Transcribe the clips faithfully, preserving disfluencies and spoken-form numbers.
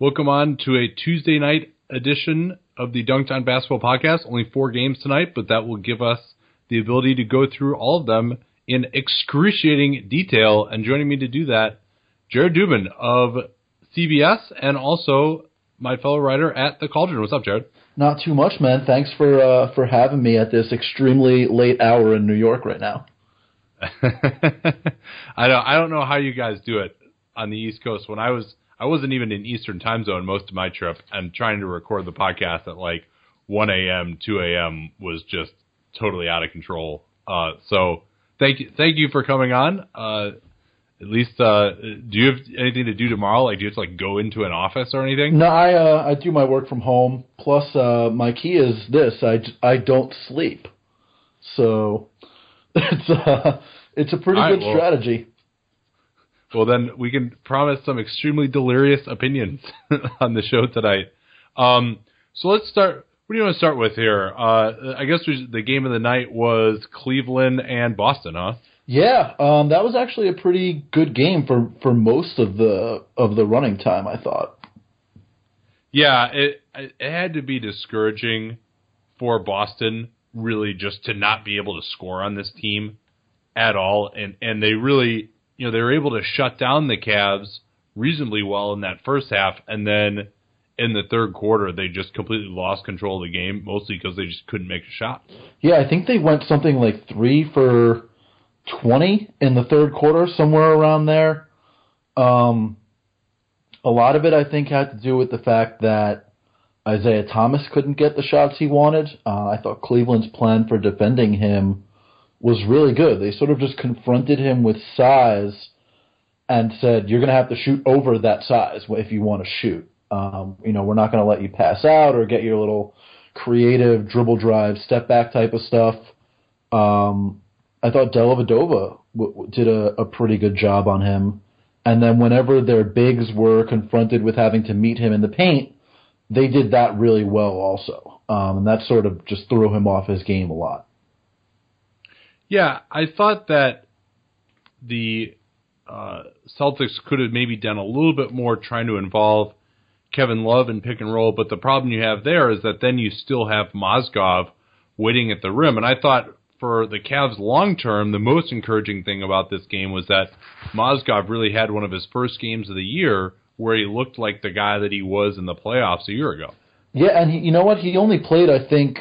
Welcome on to a Tuesday night edition of the Dunked On Basketball Podcast. Only four games tonight, but that will give us the ability to go through all of them in excruciating detail. And joining me to do that, Jared Dubin of C B S and also my fellow writer at The Cauldron. What's up, Jared? Not too much, man. Thanks for uh, for having me at this extremely late hour in New York right now. I don't I don't know how you guys do it on the East Coast. When I was I wasn't even in Eastern time zone most of my trip, and trying to record the podcast at like one a.m., two a.m. was just totally out of control. Uh, so thank you, thank you for coming on. Uh, at least, uh, do you have anything to do tomorrow? Like, do you have to like go into an office or anything? No, I uh, I do my work from home. Plus, uh, my key is this: I, I don't sleep. So it's uh, it's a pretty All right, good well, strategy. Well, then we can promise some extremely delirious opinions on the show tonight. Um, so let's start. What do you want to start with here? Uh, I guess the game of the night was Cleveland and Boston, huh? Yeah, um, that was actually a pretty good game for, for most of the of the running time, I thought. Yeah, it it had to be discouraging for Boston, really, just to not be able to score on this team at all, and and they really, you know, they were able to shut down the Cavs reasonably well in that first half, and then in the third quarter, they just completely lost control of the game, mostly because they just couldn't make a shot. Yeah, I think they went something like three for twenty in the third quarter, somewhere around there. Um, a lot of it, I think, had to do with the fact that Isaiah Thomas couldn't get the shots he wanted. Uh, I thought Cleveland's plan for defending him was really good. They sort of just confronted him with size and said, you're going to have to shoot over that size if you want to shoot. Um, you know, we're not going to let you pass out or get your little creative dribble drive, step back type of stuff. Um, I thought Dellavedova w- w- did a, a pretty good job on him. And then whenever their bigs were confronted with having to meet him in the paint, they did that really well also. Um, and that sort of just threw him off his game a lot. Yeah, I thought that the uh, Celtics could have maybe done a little bit more trying to involve Kevin Love in pick and roll, but the problem you have there is that then you still have Mozgov waiting at the rim. And I thought for the Cavs long term, the most encouraging thing about this game was that Mozgov really had one of his first games of the year where he looked like the guy that he was in the playoffs a year ago. Yeah, and he, you know what? He only played, I think,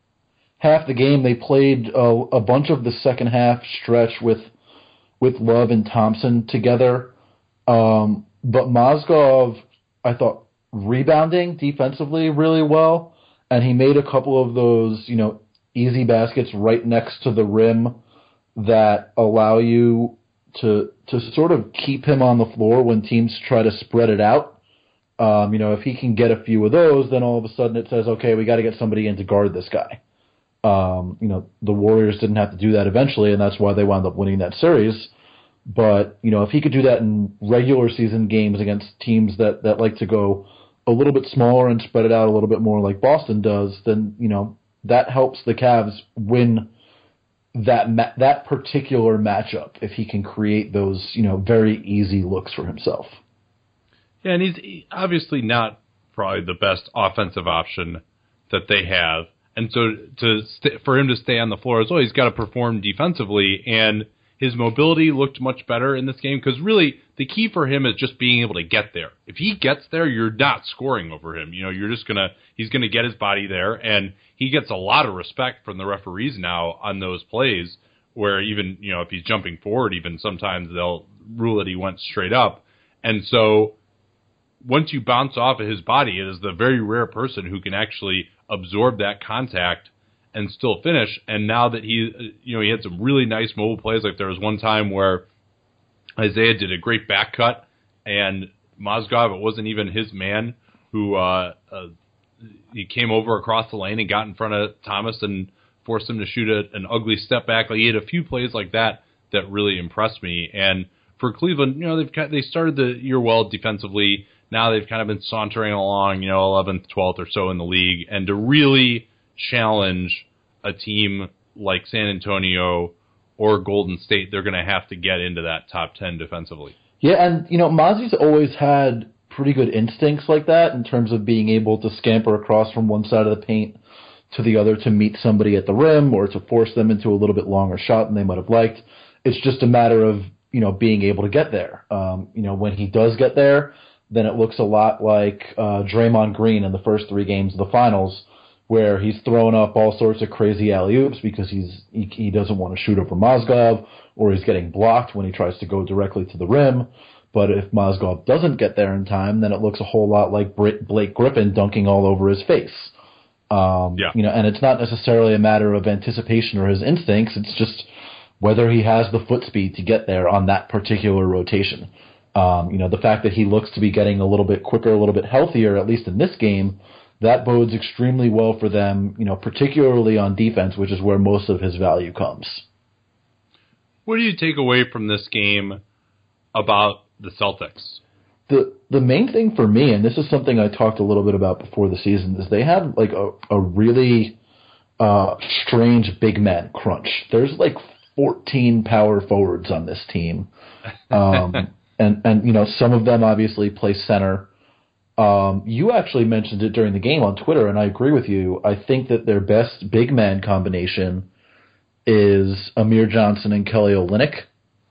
half the game. They played a, a bunch of the second half stretch with with Love and Thompson together. Um, but Mozgov, I thought, rebounding defensively really well, and he made a couple of those, you know, easy baskets right next to the rim that allow you to to sort of keep him on the floor when teams try to spread it out. Um, you know, if he can get a few of those, then all of a sudden it says, okay, we got to get somebody in to guard this guy. Um, you know, the Warriors didn't have to do that eventually, and that's why they wound up winning that series. But, you know, if he could do that in regular season games against teams that, that like to go a little bit smaller and spread it out a little bit more like Boston does, then, you know, that helps the Cavs win that ma- that particular matchup if he can create those, you know, very easy looks for himself. Yeah, and he's obviously not probably the best offensive option that they have. And so to st- for him to stay on the floor as well, he's got to perform defensively, and his mobility looked much better in this game because really the key for him is just being able to get there. If he gets there, you're not scoring over him. You know, you're just gonna he's gonna get his body there, and he gets a lot of respect from the referees now on those plays where even, you know, if he's jumping forward, even sometimes they'll rule that he went straight up. And so once you bounce off of his body, it is the very rare person who can actually absorb that contact and still finish. And now that he, you know, he had some really nice mobile plays. Like there was one time where Isaiah did a great back cut, and Mozgov, it wasn't even his man, who uh, uh, he came over across the lane and got in front of Thomas and forced him to shoot a, an ugly step back. Like he had a few plays like that that really impressed me. And for Cleveland, you know, they've got, they started the year well defensively. Now they've kind of been sauntering along, you know, eleventh, twelfth or so in the league. And to really challenge a team like San Antonio or Golden State, they're going to have to get into that top ten defensively. Yeah, and, you know, Mozzie's always had pretty good instincts like that in terms of being able to scamper across from one side of the paint to the other to meet somebody at the rim or to force them into a little bit longer shot than they might have liked. It's just a matter of, you know, being able to get there. Um, you know, when he does get there, then it looks a lot like uh, Draymond Green in the first three games of the finals, where he's throwing up all sorts of crazy alley-oops because he's he, he doesn't want to shoot over Mozgov, or he's getting blocked when he tries to go directly to the rim. But if Mozgov doesn't get there in time, then it looks a whole lot like Blake Griffin dunking all over his face. Um, yeah. You know, and it's not necessarily a matter of anticipation or his instincts. It's just whether he has the foot speed to get there on that particular rotation. Um, you know, the fact that he looks to be getting a little bit quicker, a little bit healthier, at least in this game, that bodes extremely well for them, you know, particularly on defense, which is where most of his value comes. What do you take away from this game about the Celtics? The the main thing for me, and this is something I talked a little bit about before the season, is they had like a, a really uh, strange big man crunch. There's like fourteen power forwards on this team, um, and and you know some of them obviously play center. Um, you actually mentioned it during the game on Twitter, and I agree with you. I think that their best big man combination is Amir Johnson and Kelly Olynyk.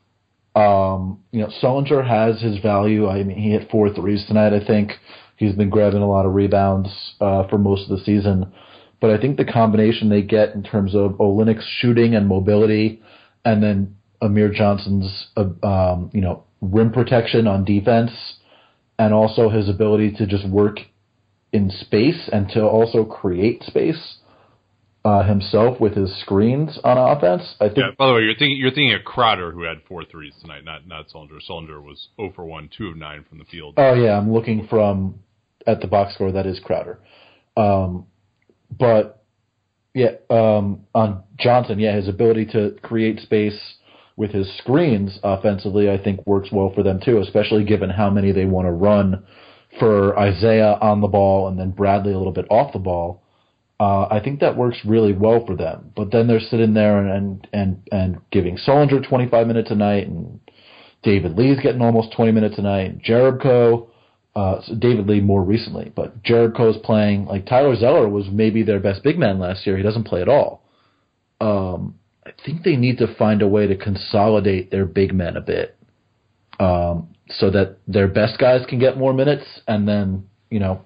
Um, you know, Sullinger has his value. I mean, he hit four threes tonight, I think. He's been grabbing a lot of rebounds uh, for most of the season. But I think the combination they get in terms of Olynyk's shooting and mobility, and then Amir Johnson's, uh, um, you know, rim protection on defense, and also his ability to just work in space and to also create space uh, himself with his screens on offense. I think. Yeah, by the way, you're thinking you're thinking of Crowder, who had four threes tonight, not not Sullinger. Sullinger was zero for one, two of nine from the field. Oh yeah, I'm looking from at the box score. That is Crowder. Um, but yeah, um, on Johnson, yeah, his ability to create space with his screens offensively, I think works well for them too, especially given how many they want to run for Isaiah on the ball and then Bradley a little bit off the ball. Uh, I think that works really well for them. But then they're sitting there and and and, and giving Sullinger twenty-five minutes a night, and David Lee's getting almost twenty minutes a night. Jerebko, uh, so David Lee more recently, but Jerebko's playing. Like Tyler Zeller was maybe their best big man last year. He doesn't play at all. Um, I think they need to find a way to consolidate their big men a bit, um, so that their best guys can get more minutes, and then you know.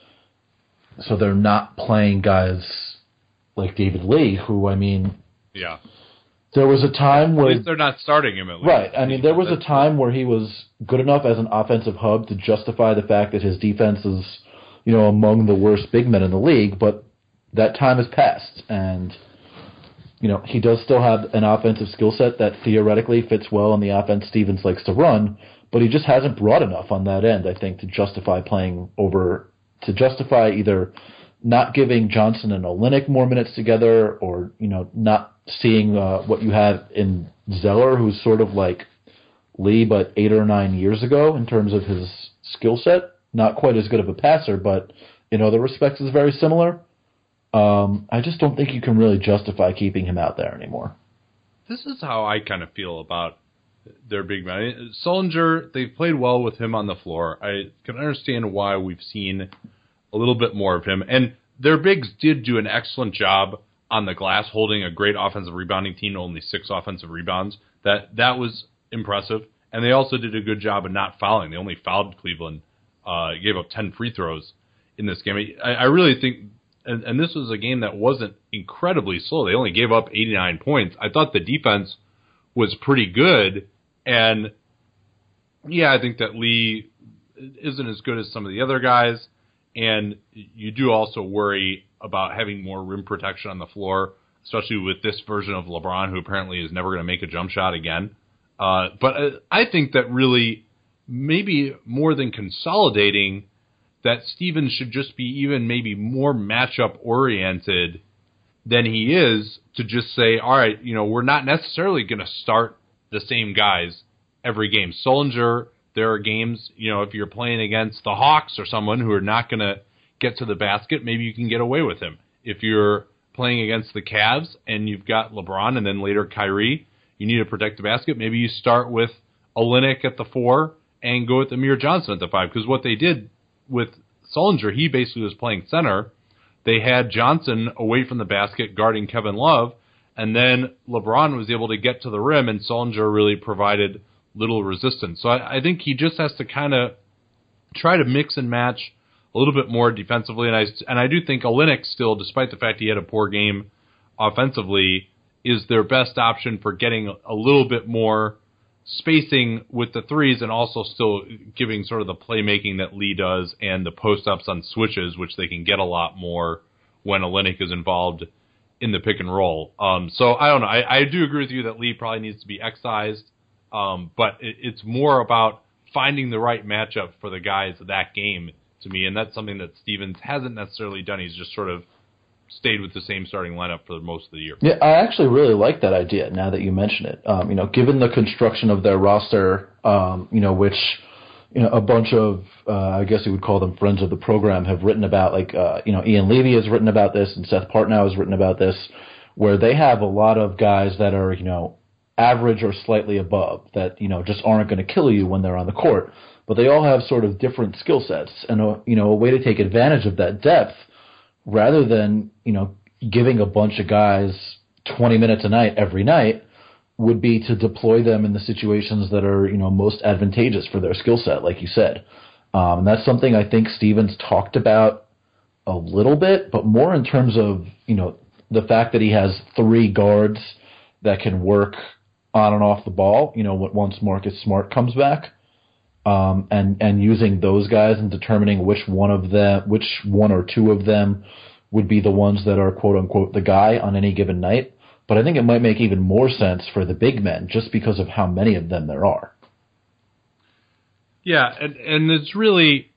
So they're not playing guys like David Lee, who, I mean... Yeah. There was a time where... At least they're not starting him, at least. Right. I mean, there was a time where he was good enough as an offensive hub to justify the fact that his defense is, you know, among the worst big men in the league, but that time has passed. And, you know, he does still have an offensive skill set that theoretically fits well in the offense Stevens likes to run, but he just hasn't brought enough on that end, I think, to justify playing over... to justify either not giving Johnson and Olynyk more minutes together, or you know not seeing uh, what you have in Zeller, who's sort of like Lee but eight or nine years ago in terms of his skill set. Not quite as good of a passer, but in other respects is very similar. Um, I just don't think you can really justify keeping him out there anymore. This is how I kind of feel about their big man. Sullinger, they've played well with him on the floor. I can understand why we've seen a little bit more of him. And their bigs did do an excellent job on the glass, holding a great offensive rebounding team to only six offensive rebounds. That that was impressive. And they also did a good job of not fouling. They only fouled Cleveland, uh, gave up ten free throws in this game. I, I really think, and, and this was a game that wasn't incredibly slow. They only gave up eighty-nine points. I thought the defense was pretty good. And, yeah, I think that Lee isn't as good as some of the other guys. And you do also worry about having more rim protection on the floor, especially with this version of LeBron, who apparently is never going to make a jump shot again. Uh, but I think that really, maybe more than consolidating, that Stevens should just be even maybe more matchup-oriented than he is, to just say, all right, you know, we're not necessarily going to start the same guys every game. Sullinger, there are games, you know, if you're playing against the Hawks or someone who are not going to get to the basket, maybe you can get away with him. If you're playing against the Cavs and you've got LeBron and then later Kyrie, you need to protect the basket, maybe you start with Olynyk at the four and go with Amir Johnson at the five, because what they did with Sullinger, he basically was playing center. They had Johnson away from the basket guarding Kevin Love, and then LeBron was able to get to the rim, and Sullinger really provided little resistance. So I, I think he just has to kind of try to mix and match a little bit more defensively, and I, and I do think Olynyk still, despite the fact he had a poor game offensively, is their best option for getting a little bit more spacing with the threes and also still giving sort of the playmaking that Lee does and the post-ups on switches, which they can get a lot more when Olynyk is involved in the pick and roll. Um, so I don't know. I, I do agree with you that Lee probably needs to be excised, um, but it, it's more about finding the right matchup for the guys of that game to me, and that's something that Stevens hasn't necessarily done. He's just sort of stayed with the same starting lineup for most of the year. Yeah, I actually really like that idea now that you mention it. Um, you know, given the construction of their roster, um, you know, which, you know, a bunch of, uh, I guess you would call them friends of the program have written about, like, uh, you know, Ian Levy has written about this and Seth Partnow has written about this, where they have a lot of guys that are, you know, average or slightly above that, you know, just aren't going to kill you when they're on the court. But they all have sort of different skill sets, and, a, you know, a way to take advantage of that depth rather than, you know, giving a bunch of guys twenty minutes a night every night would be to deploy them in the situations that are, you know, most advantageous for their skill set, like you said. Um, and that's something I think Stevens talked about a little bit, but more in terms of, you know, the fact that he has three guards that can work on and off the ball, you know, once Marcus Smart comes back. Um, and, and using those guys and determining which one of them, which one or two of them would be the ones that are quote unquote the guy on any given night. But I think it might make even more sense for the big men just because of how many of them there are. Yeah, and, and it's really,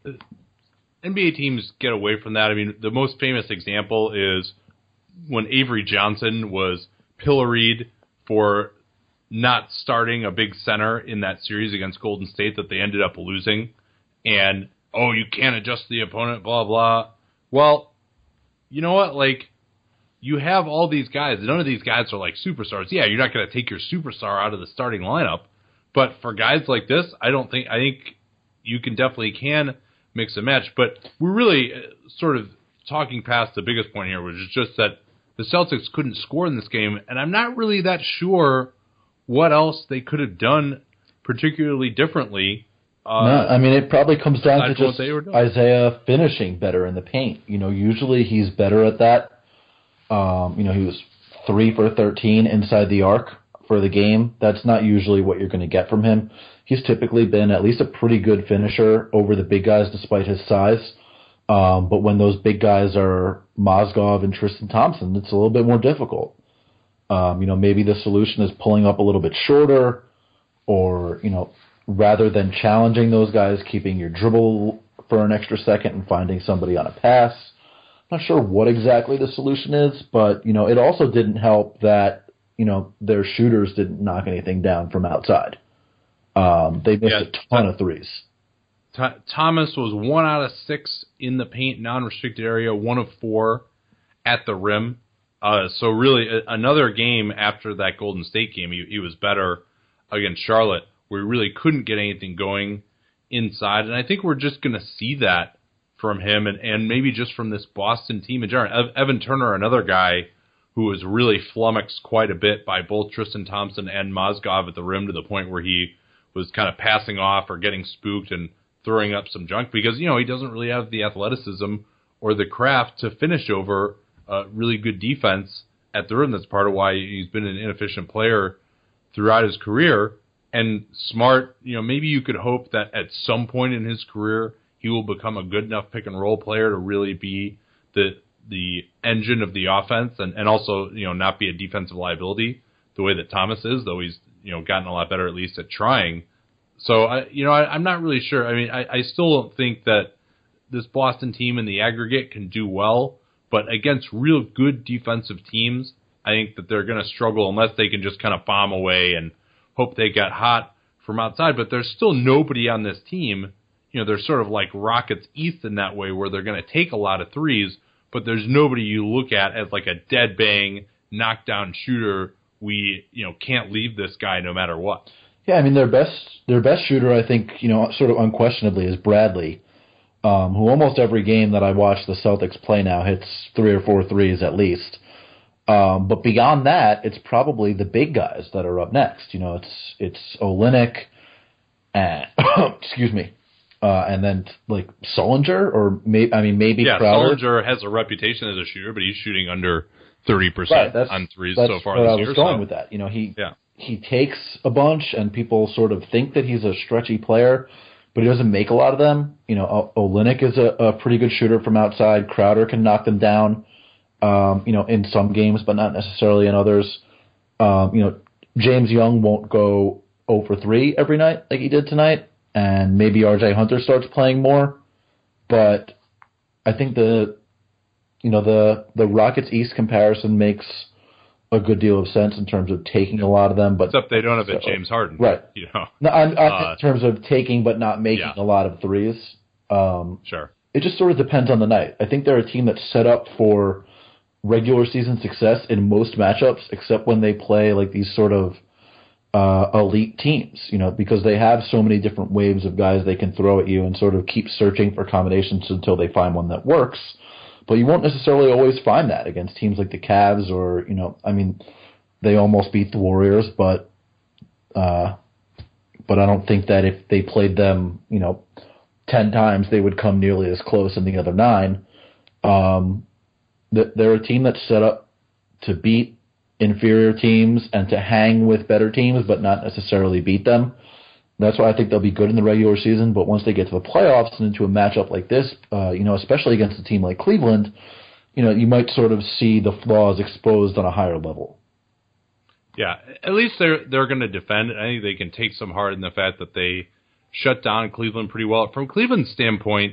N B A teams get away from that. I mean, the most famous example is when Avery Johnson was pilloried for not starting a big center in that series against Golden State that they ended up losing. And, oh, you can't adjust the opponent, blah, blah. Well, you know what? Like, you have all these guys. None of these guys are like superstars. Yeah, you're not going to take your superstar out of the starting lineup. But for guys like this, I don't think, I think you can definitely can mix and match. But we're really sort of talking past the biggest point here, which is just that the Celtics couldn't score in this game. And I'm not really that sure what else they could have done particularly differently. Uh, no, I mean, it probably comes down to just Isaiah finishing better in the paint. You know, usually he's better at that. Um, you know, he was three for thirteen inside the arc for the game. That's not usually what you're going to get from him. He's typically been at least a pretty good finisher over the big guys despite his size. Um, but when those big guys are Mozgov and Tristan Thompson, it's a little bit more difficult. Um, you know, maybe the solution is pulling up a little bit shorter, or, you know, rather than challenging those guys, keeping your dribble for an extra second and finding somebody on a pass. I'm not sure what exactly the solution is, but, you know, it also didn't help that, you know, their shooters didn't knock anything down from outside. Um, they missed yeah, a ton of threes. Thomas was one out of six in the paint, non-restricted area, one of four at the rim. Uh, so really, a, another game after that Golden State game, he, he was better against Charlotte, where he really couldn't get anything going inside. And I think we're just going to see that from him, and, and maybe just from this Boston team in general. Ev- Evan Turner, another guy who was really flummoxed quite a bit by both Tristan Thompson and Mozgov at the rim to the point where he was kind of passing off or getting spooked and throwing up some junk because, you know, he doesn't really have the athleticism or the craft to finish over Uh, really good defense at the rim. That's part of why he's been an inefficient player throughout his career. And Smart, you know, maybe you could hope that at some point in his career he will become a good enough pick and roll player to really be the the engine of the offense and, and also, you know, not be a defensive liability the way that Thomas is, though he's, you know, gotten a lot better at least at trying. So, I, you know, I, I'm not really sure. I mean, I, I still don't think that this Boston team in the aggregate can do well. But against real good defensive teams, I think that they're going to struggle unless they can just kind of bomb away and hope they get hot from outside. But there's still nobody on this team. You know, they're sort of like Rockets East in that way where they're going to take a lot of threes, but there's nobody you look at as like a dead bang, knockdown shooter. We, you know, can't leave this guy no matter what. Yeah, I mean their best their best shooter, I think, you know, sort of unquestionably is Bradley, um, who almost every game that I watch the Celtics play now hits three or four threes at least. Um, but beyond that, it's probably the big guys that are up next. You know, it's it's Olynyk and excuse me, uh, and then like Sullinger or maybe I mean maybe yeah, Crowder. Sullinger has a reputation as a shooter, but he's shooting under thirty percent right, on threes that's so far where this I was year. going so. with that. You know, he yeah. he takes a bunch, and people sort of think that he's a stretchy player, but he doesn't make a lot of them. You know, o- Olynyk is a, a pretty good shooter from outside. Crowder can knock them down. Um, you know, in some games, but not necessarily in others. Um, you know, James Young won't go zero for three every night like he did tonight, and maybe R J Hunter starts playing more. But I think the, you know, the the Rockets East comparison makes a good deal of sense in terms of taking a lot of them. But except they don't have a James Harden, right? You know, no, I'm, I'm uh, in terms of taking but not making yeah. a lot of threes. Um, sure. It just sort of depends on the night. I think they're a team that's set up for regular season success in most matchups, except when they play like these sort of uh, elite teams, you know, because they have so many different waves of guys they can throw at you and sort of keep searching for combinations until they find one that works. But you won't necessarily always find that against teams like the Cavs or, you know, I mean, they almost beat the Warriors, but uh, but I don't think that if they played them, you know, ten times, they would come nearly as close in the other nine. Um, They're a team that's set up to beat inferior teams and to hang with better teams, but not necessarily beat them. That's why I think they'll be good in the regular season. But once they get to the playoffs and into a matchup like this, uh, you know, especially against a team like Cleveland, you know, you might sort of see the flaws exposed on a higher level. Yeah, at least they're they're going to defend. I think they can take some heart in the fact that they shut down Cleveland pretty well. From Cleveland's standpoint,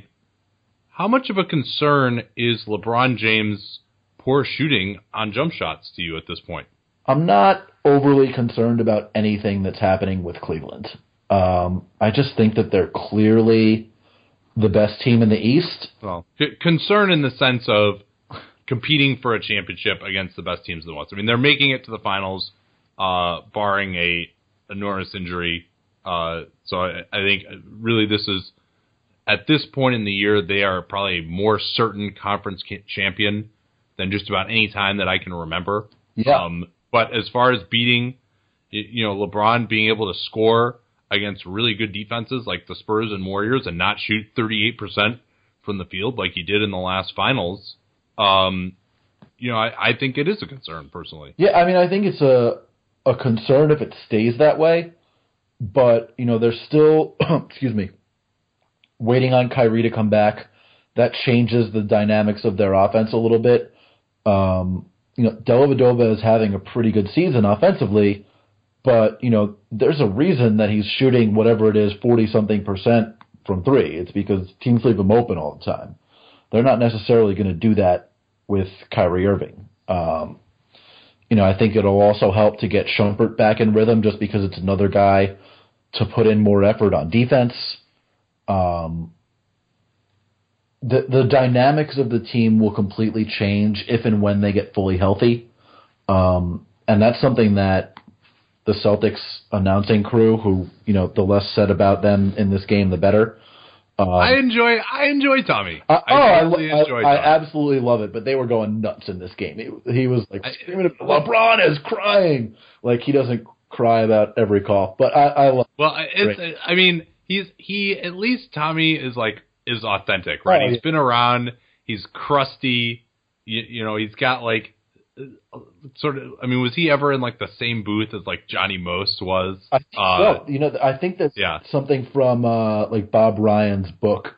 how much of a concern is LeBron James' poor shooting on jump shots to you at this point? I'm not overly concerned about anything that's happening with Cleveland. Um, I just think that they're clearly the best team in the East. Well, c- concern in the sense of competing for a championship against the best teams in the West. I mean, they're making it to the finals, uh, barring a enormous injury. Uh, so I, I think really this is, at this point in the year, they are probably a more certain conference champion than just about any time that I can remember. Yeah. Um, but as far as beating, you know, LeBron being able to score against really good defenses like the Spurs and Warriors and not shoot thirty-eight percent from the field like he did in the last finals, um, you know, I, I think it is a concern personally. Yeah, I mean, I think it's a a concern if it stays that way. But, you know, they're still, excuse me, waiting on Kyrie to come back. That changes the dynamics of their offense a little bit. Um, you know, Dellavedova is having a pretty good season offensively, but, you know, there's a reason that he's shooting whatever it is, forty-something percent from three. It's because teams leave him open all the time. They're not necessarily going to do that with Kyrie Irving. Um, you know, I think it'll also help to get Shumpert back in rhythm just because it's another guy to put in more effort on defense. Um, the the dynamics of the team will completely change if and when they get fully healthy. Um, and that's something that the Celtics announcing crew, who, you know, the less said about them in this game, the better. Um, I enjoy I enjoy Tommy. I, I oh, I, totally I, enjoy I Tommy. absolutely love it, but they were going nuts in this game. He, he was like screaming, at LeBron is crying. Like, he doesn't cry about every call, but I, I love Well, it's, I mean, he's he at least Tommy is like is authentic, right? Oh, He's yeah. been around. He's crusty. You, you know, he's got like sort of. I mean, was he ever in like the same booth as like Johnny Most was? I think uh, so. You know, I think that's yeah. something from uh, like Bob Ryan's book.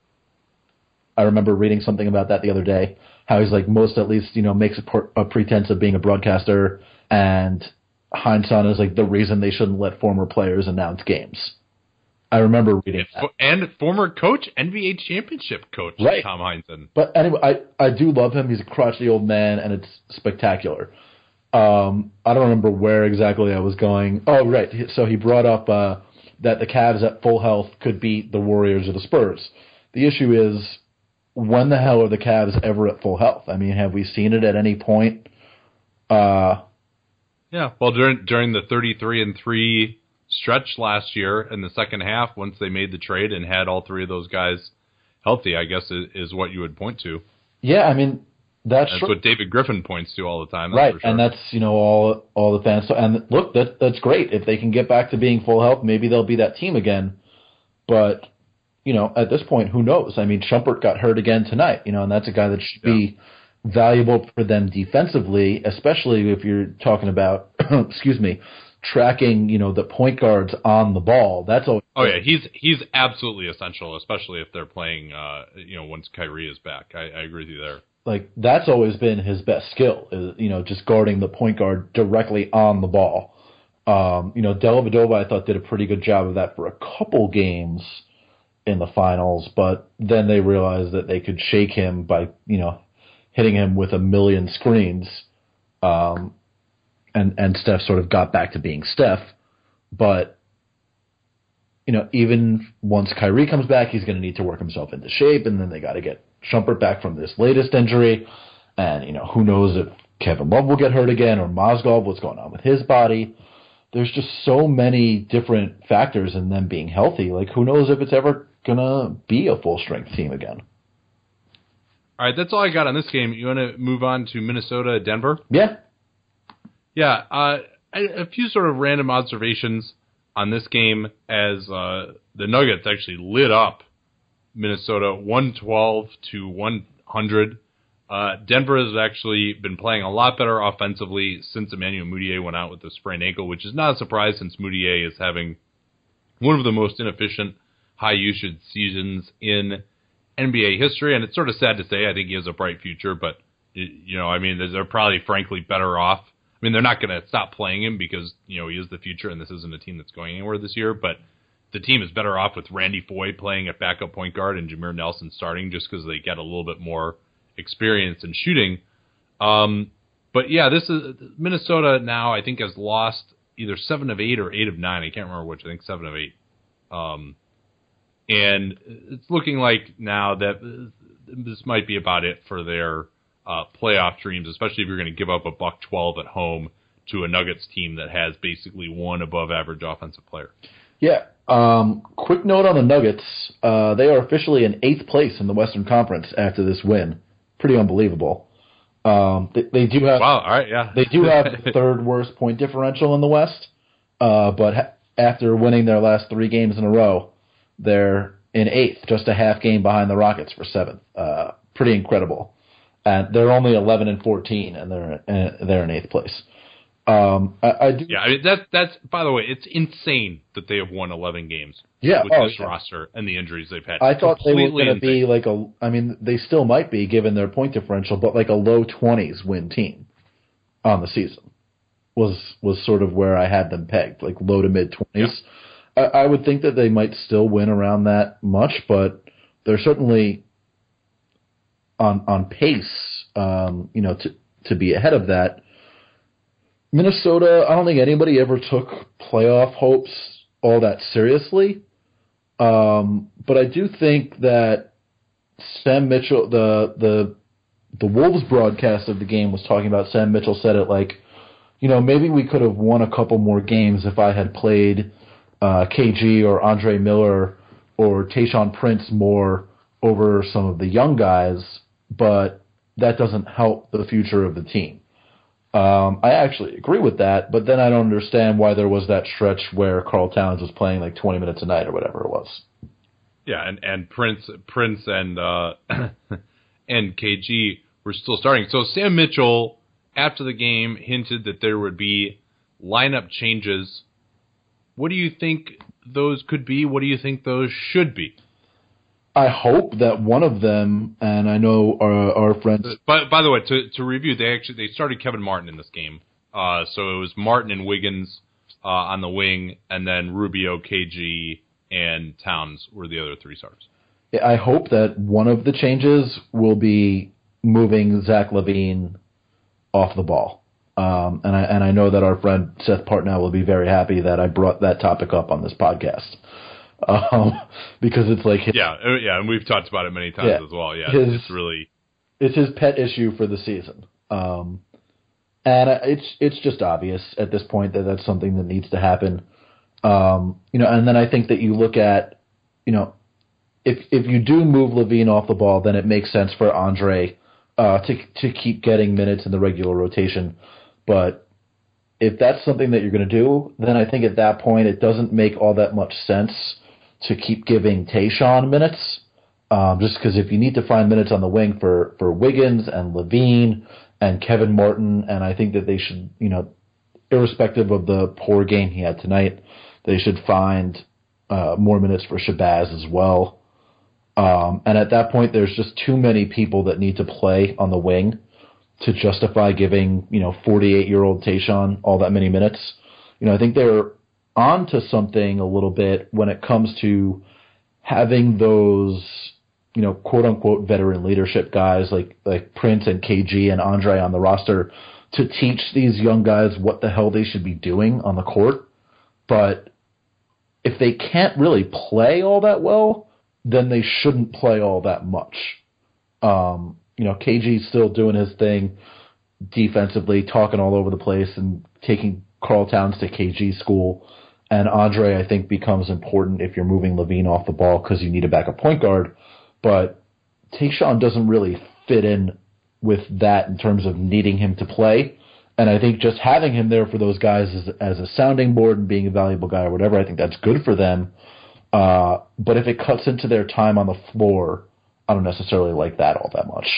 I remember reading something about that the other day. How he's like Most at least, you know, makes a, por- a pretense of being a broadcaster, and Heinsohn is like the reason they shouldn't let former players announce games. I remember reading that. And former coach, N B A championship coach, Right. Tom Heinsohn. But anyway, I, I do love him. He's a crotchety old man, and it's spectacular. Um, I don't remember where exactly I was going. Oh, right. So he brought up uh, that the Cavs at full health could beat the Warriors or the Spurs. The issue is, when the hell are the Cavs ever at full health? I mean, have we seen it at any point? Uh, Yeah. Well, during during the thirty-three and three stretch last year in the second half once they made the trade and had all three of those guys healthy, I guess, is, is what you would point to. Yeah, I mean, that's, that's what David Griffin points to all the time. That's right, for sure. And that's, you know, all all the fans. So, and look, that that's great. If they can get back to being full health, maybe they'll be that team again. But, you know, at this point, who knows? I mean, Shumpert got hurt again tonight, you know, and that's a guy that should yeah. be valuable for them defensively, especially if you're talking about, excuse me, tracking, you know, the point guards on the ball. That's always oh yeah, he's he's absolutely essential, especially if they're playing, uh, you know, once Kyrie is back. I, I agree with you there. Like that's always been his best skill, is, you know, just guarding the point guard directly on the ball. Um, you know, Dellavedova I thought did a pretty good job of that for a couple games in the finals, but then they realized that they could shake him by, you know, hitting him with a million screens. Um, And and Steph sort of got back to being Steph. But, you know, even once Kyrie comes back, he's going to need to work himself into shape, and then they got to get Shumpert back from this latest injury. And, you know, who knows if Kevin Love will get hurt again or Mozgov, what's going on with his body. There's just so many different factors in them being healthy. Like, who knows if it's ever going to be a full-strength team again. All right, that's all I got on this game. You want to move on to Minnesota, Denver? Yeah. Yeah, uh, a few sort of random observations on this game as uh, the Nuggets actually lit up Minnesota one twelve to one hundred. Uh, Denver has actually been playing a lot better offensively since Emmanuel Mudiay went out with the sprained ankle, which is not a surprise since Mudiay is having one of the most inefficient, high-usage seasons in N B A history. And it's sort of sad to say. I think he has a bright future, but, you know, I mean, they're probably, frankly, better off. I mean, they're not going to stop playing him because, you know, he is the future and this isn't a team that's going anywhere this year. But the team is better off with Randy Foye playing at backup point guard and Jameer Nelson starting just because they get a little bit more experience in shooting. Um, but, yeah, this is Minnesota now I think has lost either seven of eight or eight of nine. I can't remember which. I think seven of eight. Um, and it's looking like now that this might be about it for their Uh, playoff dreams, especially if you're going to give up a buck twelve at home to a Nuggets team that has basically one above-average offensive player. Yeah. Um, quick note on the Nuggets. Uh, they are officially in eighth place in the Western Conference after this win. Pretty unbelievable. Um, they, they do have wow. All right, yeah. They do have the third worst point differential in the West, uh, but ha- after winning their last three games in a row, they're in eighth, just a half game behind the Rockets for seventh. Uh, pretty incredible. And they're only eleven and fourteen, and they're uh, they're in eighth place. Um, I, I do. Yeah, I mean that that's by the way, it's insane that they have won eleven games. Yeah, with oh, this yeah. roster and the injuries they've had. I thought Completely they were going to be like a. I mean, they still might be given their point differential, but like a low twenties win team on the season was was sort of where I had them pegged, like low to mid twenties. Yeah. I, I would think that they might still win around that much, but they're certainly on on pace, um, you know, to to be ahead of that. Minnesota, I don't think anybody ever took playoff hopes all that seriously, um, but I do think that Sam Mitchell, the the the Wolves broadcast of the game was talking about. Sam Mitchell said it like, you know, maybe we could have won a couple more games if I had played uh, K G or Andre Miller or Tayshaun Prince more over some of the young guys, but that doesn't help the future of the team. Um, I actually agree with that, but then I don't understand why there was that stretch where Karl Towns was playing like twenty minutes a night or whatever it was. Yeah, and, and Prince Prince and uh, and K G were still starting. So Sam Mitchell, after the game, hinted that there would be lineup changes. What do you think those could be? What do you think those should be? I hope that one of them, and I know our, our friends. By, by the way, to to review, they actually they started Kevin Martin in this game. Uh, so it was Martin and Wiggins uh, on the wing, and then Rubio, K G, and Towns were the other three starters. I hope that one of the changes will be moving Zach LaVine off the ball. Um, and I and I know that our friend Seth Partnow will be very happy that I brought that topic up on this podcast. Um, because it's like his, yeah, yeah, and we've talked about it many times yeah, as well. Yeah, his, it's really it's his pet issue for the season, um, and it's it's just obvious at this point that that's something that needs to happen. Um, you know, and then I think that you look at, you know, if if you do move LaVine off the ball, then it makes sense for Andre uh, to to keep getting minutes in the regular rotation. But if that's something that you're going to do, then I think at that point it doesn't make all that much sense to keep giving Tayshaun minutes. Um, just because if you need to find minutes on the wing for, for Wiggins and LaVine and Kevin Martin, and I think that they should, you know, irrespective of the poor game he had tonight, they should find uh, more minutes for Shabazz as well. Um, and at that point, there's just too many people that need to play on the wing to justify giving, you know, forty-eight-year-old Tayshaun all that many minutes. You know, I think they're onto something a little bit when it comes to having those, you know, quote-unquote veteran leadership guys like like Prince and K G and Andre on the roster to teach these young guys what the hell they should be doing on the court. But if they can't really play all that well, then they shouldn't play all that much. Um, you know, K G's still doing his thing defensively, talking all over the place and taking Karl Towns to K G school. And Andre, I think, becomes important if you're moving LaVine off the ball because you need a backup point guard. But Tayshaun doesn't really fit in with that in terms of needing him to play. And I think just having him there for those guys as, as a sounding board and being a valuable guy or whatever, I think that's good for them. Uh, but if it cuts into their time on the floor, I don't necessarily like that all that much.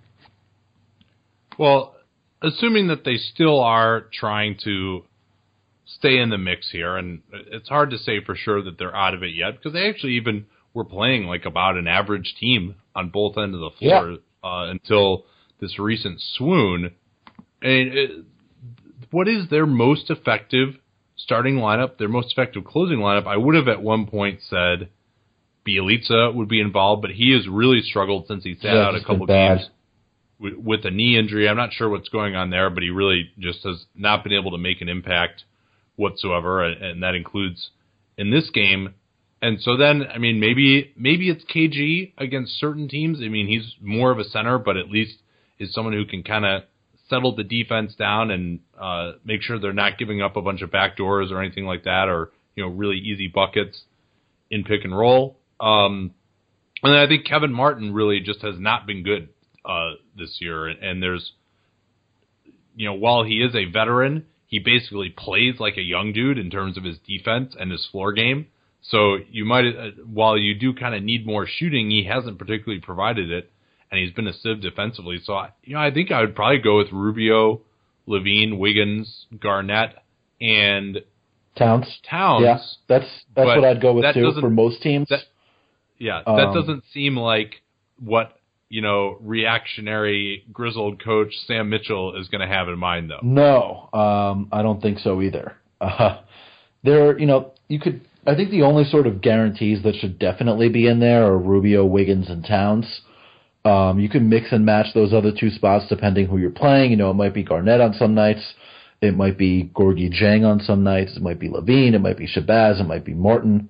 Well, assuming that they still are trying to stay in the mix here, and it's hard to say for sure that they're out of it yet, because they actually even were playing like about an average team on both ends of the floor yeah. uh, until this recent swoon. And it, what is their most effective starting lineup, their most effective closing lineup? I would have at one point said Bjelica would be involved, but he has really struggled since he sat yeah, out a couple games with, with a knee injury. I'm not sure what's going on there, but he really just has not been able to make an impact whatsoever, and, and that includes in this game. And so then, I mean, maybe maybe it's K G against certain teams. I mean, he's more of a center, but at least is someone who can kind of settle the defense down and uh, make sure they're not giving up a bunch of backdoors or anything like that, or, you know, really easy buckets in pick and roll. Um, and then I think Kevin Martin really just has not been good uh, this year. And, and there's, you know, while he is a veteran, he basically plays like a young dude in terms of his defense and his floor game. So you might, uh, while you do kind of need more shooting, he hasn't particularly provided it, and he's been a sieve defensively. So, I, you know, I think I would probably go with Rubio, LaVine, Wiggins, Garnett, and Towns. Towns. Yeah, that's that's what I'd go with too for most teams. That, yeah, um, that doesn't seem like what, you know, reactionary grizzled coach Sam Mitchell is going to have in mind, though. No, um, I don't think so either. Uh, there, you know, you could. I think the only sort of guarantees that should definitely be in there are Rubio, Wiggins, and Towns. Um, you can mix and match those other two spots depending who you're playing. You know, it might be Garnett on some nights. It might be Gorgui Dieng on some nights. It might be LaVine. It might be Shabazz. It might be Martin.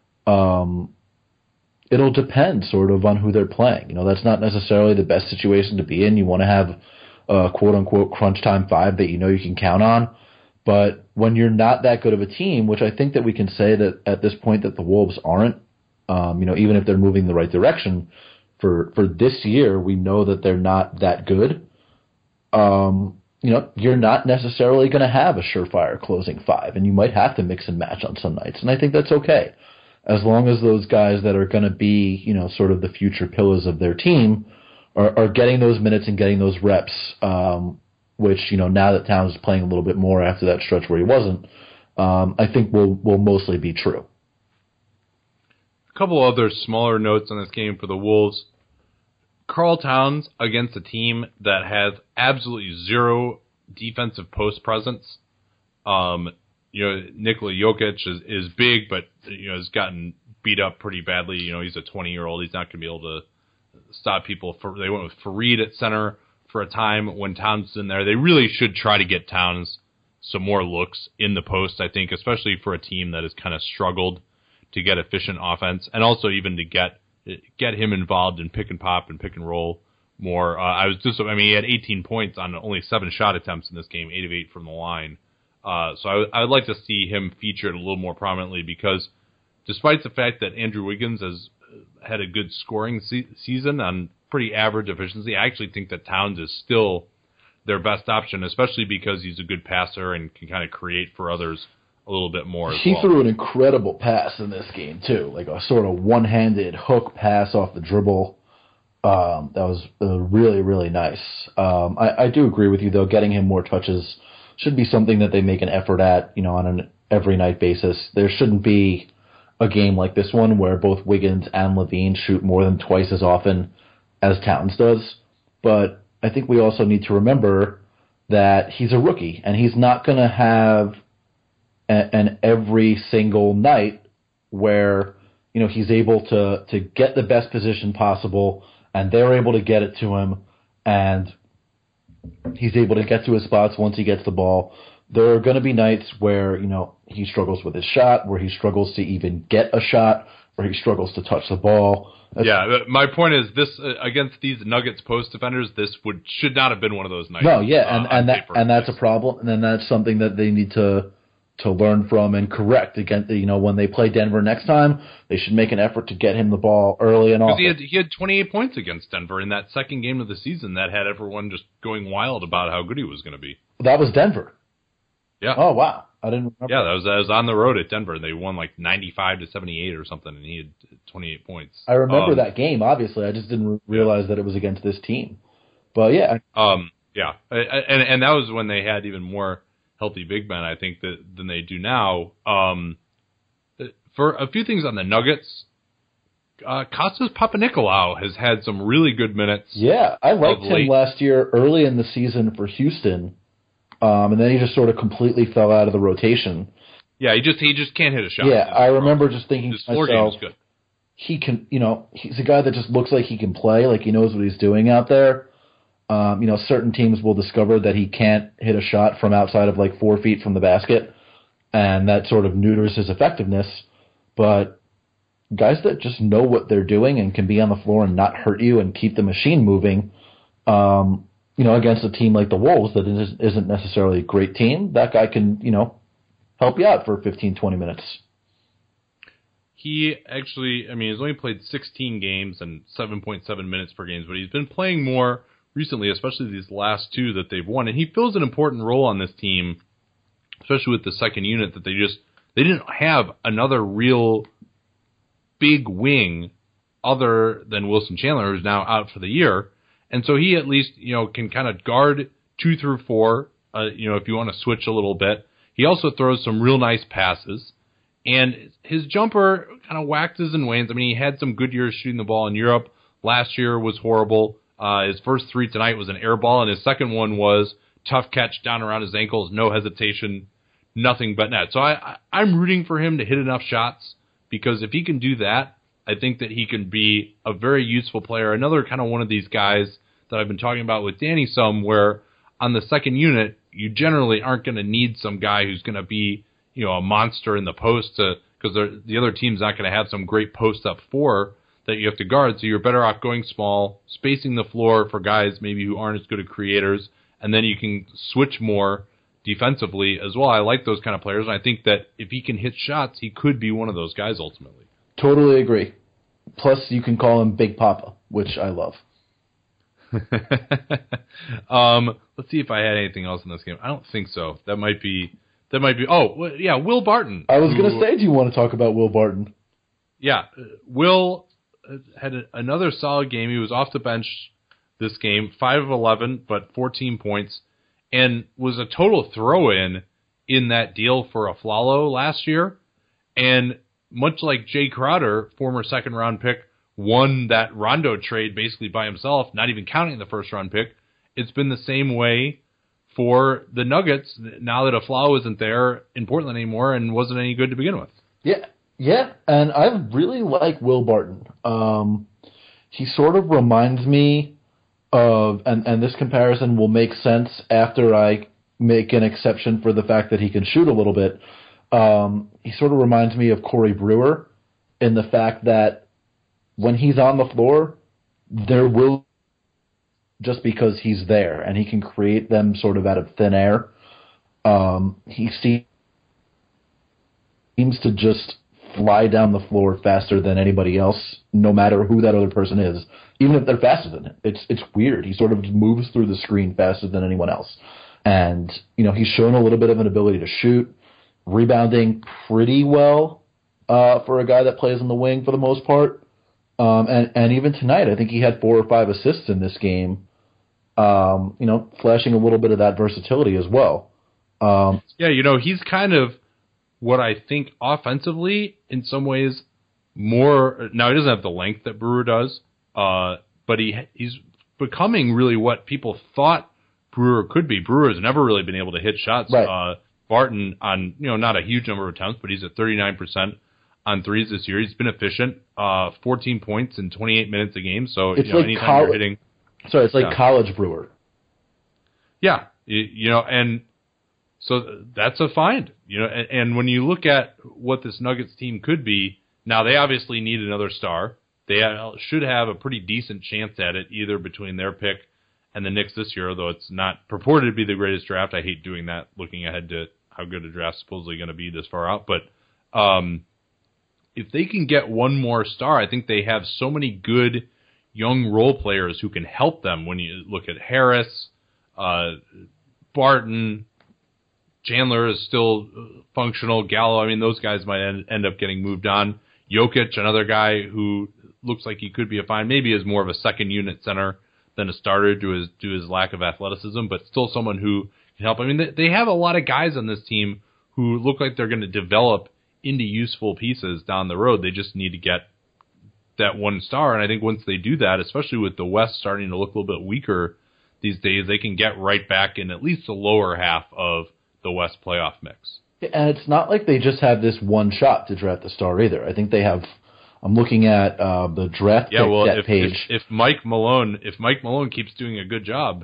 Um, it'll depend sort of on who they're playing. You know, that's not necessarily the best situation to be in. You want to have a quote-unquote crunch time five that you know you can count on. But when you're not that good of a team, which I think that we can say that at this point that the Wolves aren't, um, you know, even if they're moving the right direction, for, for this year, we know that they're not that good. Um, you know, you're not necessarily going to have a surefire closing five, and you might have to mix and match on some nights, and I think that's okay. As long as those guys that are going to be, you know, sort of the future pillars of their team are, are getting those minutes and getting those reps, um, which, you know, now that Towns is playing a little bit more after that stretch where he wasn't, um, I think will will mostly be true. A couple other smaller notes on this game for the Wolves. Karl Towns against a team that has absolutely zero defensive post presence. Um, you know, Nikola Jokic is, is big, but, you know, has gotten beat up pretty badly. You know, he's a twenty-year-old. He's not going to be able to stop people. For, they went with Fareed at center for a time when Towns is in there. They really should try to get Towns some more looks in the post, I think, especially for a team that has kind of struggled to get efficient offense, and also even to get get him involved in pick and pop and pick and roll more. Uh, I was just, I mean, he had eighteen points on only seven shot attempts in this game, eight of eight from the line. Uh, so I, I would like to see him featured a little more prominently because despite the fact that Andrew Wiggins has had a good scoring se- season on pretty average efficiency, I actually think that Towns is still their best option, especially because he's a good passer and can kind of create for others a little bit more as he well. threw an incredible pass in this game, too, like a sort of one-handed hook pass off the dribble. Um, that was uh, really, really nice. Um, I, I do agree with you, though. Getting him more touches should be something that they make an effort at, you know, on an every-night basis. There shouldn't be a game like this one where both Wiggins and Levine shoot more than twice as often as Towns does. But I think we also need to remember that he's a rookie, and he's not going to have and every single night where, you know, he's able to, to get the best position possible and they're able to get it to him and he's able to get to his spots once he gets the ball. There are going to be nights where, you know, he struggles with his shot, where he struggles to even get a shot, where he struggles to touch the ball. That's, yeah, my point is this uh, against these Nuggets post defenders, this would should not have been one of those nights. No, yeah, and, uh, and that paper, and that's a problem, and then that's something that they need to to learn from and correct. Again, you know, when they play Denver next time, they should make an effort to get him the ball early and often. He had, he had twenty-eight points against Denver in that second game of the season that had everyone just going wild about how good he was going to be. That was Denver. Yeah. Oh, wow. I didn't remember. Yeah, that was, that was on the road at Denver. They won like ninety-five to seventy-eight or something, and he had twenty-eight points. I remember um, that game, obviously. I just didn't realize yeah. that it was against this team. But, yeah. Um, yeah, and and that was when they had even more healthy big men, I think, that, than they do now. Um, for a few things on the Nuggets, uh, Kostas Papanikolaou has had some really good minutes. Yeah, I liked him last year early in the season for Houston, um, and then he just sort of completely fell out of the rotation. Yeah, he just he just can't hit a shot. Yeah, I remember just thinking his to floor myself, game is good. He can, you know, he's a guy that just looks like he can play, like he knows what he's doing out there. Um, you know, certain teams will discover that he can't hit a shot from outside of like four feet from the basket, and that sort of neuters his effectiveness. But guys that just know what they're doing and can be on the floor and not hurt you and keep the machine moving, um, you know, against a team like the Wolves that isn't necessarily a great team, that guy can, you know, help you out for fifteen, twenty minutes. He actually, I mean, he's only played sixteen games and seven point seven minutes per game, but he's been playing more recently, especially these last two that they've won, and he fills an important role on this team, especially with the second unit that they just they didn't have another real big wing other than Wilson Chandler, who's now out for the year, and so he at least you know can kind of guard two through four. Uh, you know, if you want to switch a little bit, he also throws some real nice passes, and his jumper kind of waxes and wanes. I mean, he had some good years shooting the ball in Europe. Last year was horrible. Uh, his first three tonight was an air ball, and his second one was tough catch down around his ankles, no hesitation, nothing but net. So I, I, I'm rooting for him to hit enough shots, because if he can do that, I think that he can be a very useful player. Another kind of one of these guys that I've been talking about with Danny some, where on the second unit, you generally aren't going to need some guy who's going to be, you know, a monster in the post, to because the other team's not going to have some great post up four that you have to guard, so you're better off going small, spacing the floor for guys maybe who aren't as good at creators, and then you can switch more defensively as well. I like those kind of players, and I think that if he can hit shots, he could be one of those guys ultimately. Totally agree. Plus, you can call him Big Papa, which I love. um, let's see if I had anything else in this game. I don't think so. That might be, that might be, oh, yeah, Will Barton. I was going to say, do you want to talk about Will Barton? Yeah, Will had a, another solid game. He was off the bench this game, five of eleven, but fourteen points, and was a total throw-in in that deal for Afflalo last year. And much like Jay Crowder, former second-round pick, won that Rondo trade basically by himself, not even counting the first-round pick, it's been the same way for the Nuggets now that Afflalo isn't there in Portland anymore and wasn't any good to begin with. Yeah. Yeah, and I really like Will Barton. Um, he sort of reminds me of, and, and this comparison will make sense after I make an exception for the fact that he can shoot a little bit. Um, he sort of reminds me of Corey Brewer in the fact that when he's on the floor, there will, just because he's there, and he can create them sort of out of thin air. Um, he seems to just fly down the floor faster than anybody else, no matter who that other person is, even if they're faster than him. It's it's weird. He sort of moves through the screen faster than anyone else. And, you know, he's shown a little bit of an ability to shoot, rebounding pretty well uh, for a guy that plays on the wing for the most part. Um, and, and even tonight, I think he had four or five assists in this game, um, you know, flashing a little bit of that versatility as well. Um, yeah, you know, he's kind of what I think offensively, in some ways, more. Now, he doesn't have the length that Brewer does, uh, but he he's becoming really what people thought Brewer could be. Brewer has never really been able to hit shots. Right. Uh, Barton, on you know not a huge number of attempts, but he's at thirty-nine percent on threes this year. He's been efficient, uh, fourteen points in twenty-eight minutes a game. So it's you know, like anytime coll- you're hitting, sorry, it's like yeah. college Brewer. Yeah, you, you know, and so that's a find. You know, and, and when you look at what this Nuggets team could be, now they obviously need another star. They should have a pretty decent chance at it, either between their pick and the Knicks this year, although it's not purported to be the greatest draft. I hate doing that, looking ahead to how good a draft's supposedly going to be this far out. But um, if they can get one more star, I think they have so many good young role players who can help them. When you look at Harris, uh, Barton, Chandler is still functional, Gallo, I mean, those guys might end, end up getting moved on. Jokic, another guy who looks like he could be a fine, maybe is more of a second unit center than a starter due to his, due to his lack of athleticism, but still someone who can help. I mean, they, they have a lot of guys on this team who look like they're going to develop into useful pieces down the road. They just need to get that one star, and I think once they do that, especially with the West starting to look a little bit weaker these days, they can get right back in at least the lower half of the West playoff mix. And it's not like they just have this one shot to draft the star either. I think they have. I'm looking at uh, the draft yeah, pick well, that if, page. If, if Mike Malone, if Mike Malone keeps doing a good job,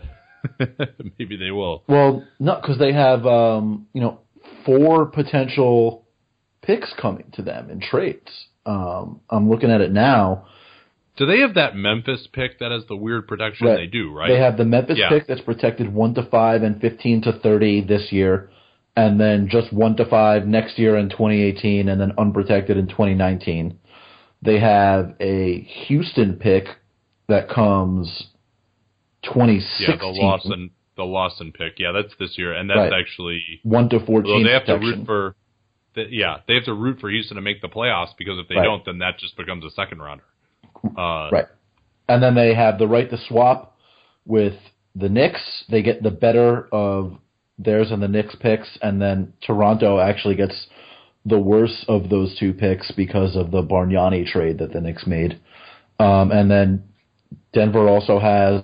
maybe they will. Well, no, because they have um, you know four potential picks coming to them in trades. Um, I'm looking at it now. Do they have that Memphis pick that has the weird protection? Right. They do, right? They have the Memphis yeah. pick that's protected one to five and fifteen to thirty this year, and then just one to five next year in twenty eighteen, and then unprotected in twenty nineteen. They have a Houston pick that comes twenty sixteen. Yeah, the Lawson, the Lawson pick. Yeah, that's this year, and that's right. actually one to fourteen. They have protection. to root for. The, yeah, they have to root for Houston to make the playoffs, because if they right. don't, then that just becomes a second rounder. Uh, right. And then they have the right to swap with the Knicks. They get the better of theirs and the Knicks picks, and then Toronto actually gets the worst of those two picks because of the Bargnani trade that the Knicks made. Um, and then Denver also has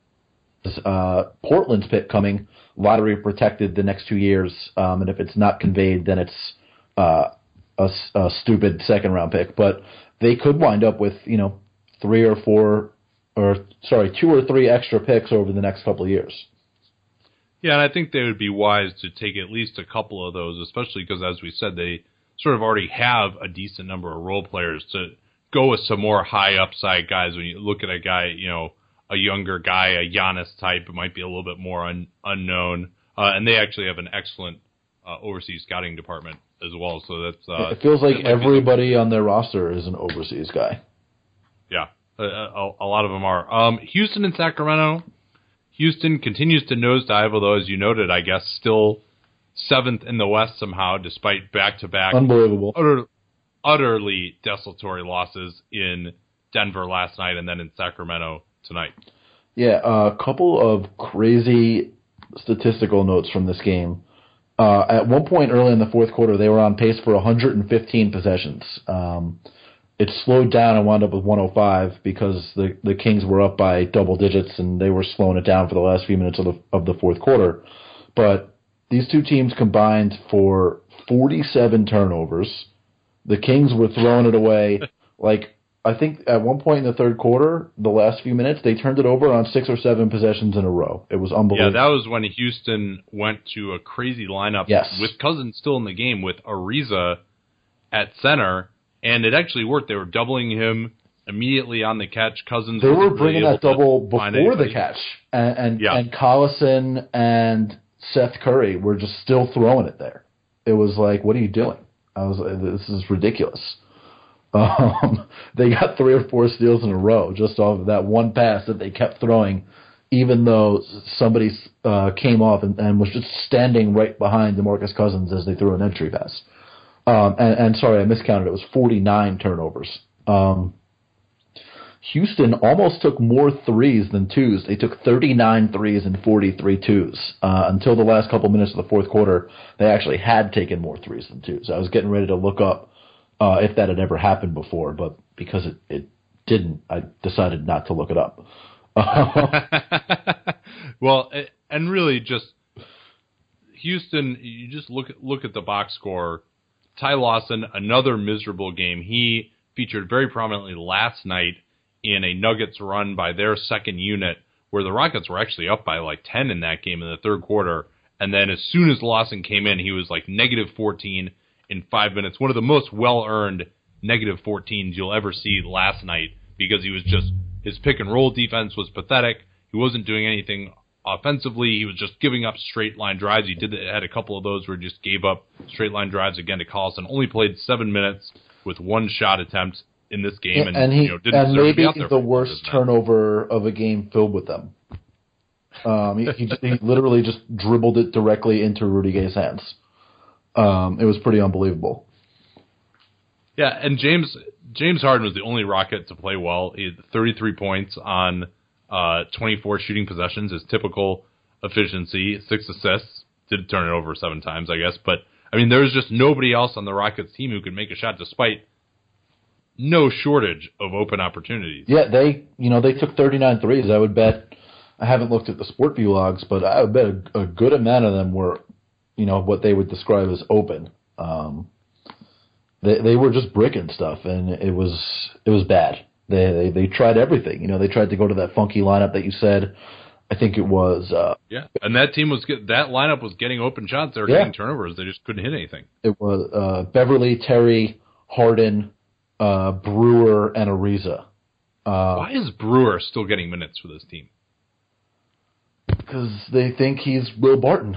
uh, Portland's pick coming, lottery protected the next two years, um, and if it's not conveyed, then it's uh, a, a stupid second round pick. But they could wind up with, you know, three or four, or sorry, two or three extra picks over the next couple of years. Yeah, and I think they would be wise to take at least a couple of those, especially because, as we said, they sort of already have a decent number of role players to go with some more high upside guys. When you look at a guy, you know, a younger guy, a Giannis type, it might be a little bit more un, unknown. Uh, and they actually have an excellent uh, overseas scouting department as well. So that's uh, it feels like everybody on their roster is an overseas guy. Yeah, a, a, a lot of them are. Um, Houston and Sacramento. Houston continues to nosedive, although, as you noted, I guess still seventh in the West somehow, despite back-to-back unbelievable, utter, utterly desultory losses in Denver last night and then in Sacramento tonight. Yeah, a couple of crazy statistical notes from this game. Uh, at one point early in the fourth quarter, they were on pace for one hundred fifteen possessions. Um, it slowed down and wound up with one oh five because the, the Kings were up by double digits and they were slowing it down for the last few minutes of the of the fourth quarter. But these two teams combined for forty-seven turnovers. The Kings were throwing it away. Like, I think at one point in the third quarter, the last few minutes, they turned it over on six or seven possessions in a row. It was unbelievable. Yeah, that was when Houston went to a crazy lineup yes. with Cousins still in the game with Ariza at center. And it actually worked. They were doubling him immediately on the catch. Cousins. They were bringing really that double before the catch, and and, yeah. and Collison and Seth Curry were just still throwing it there. It was like, what are you doing? I was like, this is ridiculous. Um, they got three or four steals in a row just off of that one pass that they kept throwing, even though somebody uh, came off and, and was just standing right behind DeMarcus Cousins as they threw an entry pass. Um, and, and sorry, I miscounted. It was forty-nine turnovers. Um, Houston almost took more threes than twos. They took thirty-nine threes and forty-three twos. Uh, until the last couple minutes of the fourth quarter, they actually had taken more threes than twos. I was getting ready to look up uh, if that had ever happened before, but because it, it didn't, I decided not to look it up. Well, and really just Houston, you just look at, look at the box score. Ty Lawson, another miserable game. He featured very prominently last night in a Nuggets run by their second unit, where the Rockets were actually up by like ten in that game in the third quarter. And then as soon as Lawson came in, he was like negative fourteen in five minutes. One of the most well-earned negative fourteens you'll ever see last night, because he was just, his pick and roll defense was pathetic. He wasn't doing anything offensively. He was just giving up straight line drives. He did had a couple of those where he just gave up straight line drives again to Collison. Only played seven minutes with one shot attempt in this game, and, and he you know, didn't and deserve to be maybe out there the for worst turnover of a game filled with them. Um, he, he, he literally just dribbled it directly into Rudy Gay's hands. Um, it was pretty unbelievable. Yeah, and James James Harden was the only Rocket to play well. He had thirty-three points on uh, twenty-four shooting possessions, his typical efficiency, six assists. Did turn it over seven times, I guess. But, I mean, there was just nobody else on the Rockets team who could make a shot, despite no shortage of open opportunities. Yeah, they you know they took thirty-nine threes. I would bet, I haven't looked at the Sport View logs, but I would bet a, a good amount of them were, you know, what they would describe as open. Um, they they were just bricking stuff, and it was it was bad. They, they they tried everything. You know, they tried to go to that funky lineup that you said. I think it was. Uh, yeah, and that team was get, that lineup was getting open shots. They were yeah. getting turnovers. They just couldn't hit anything. It was uh, Beverly, Terry, Harden, uh, Brewer, and Ariza. Uh, Why is Brewer still getting minutes for this team? Because they think he's Will Barton.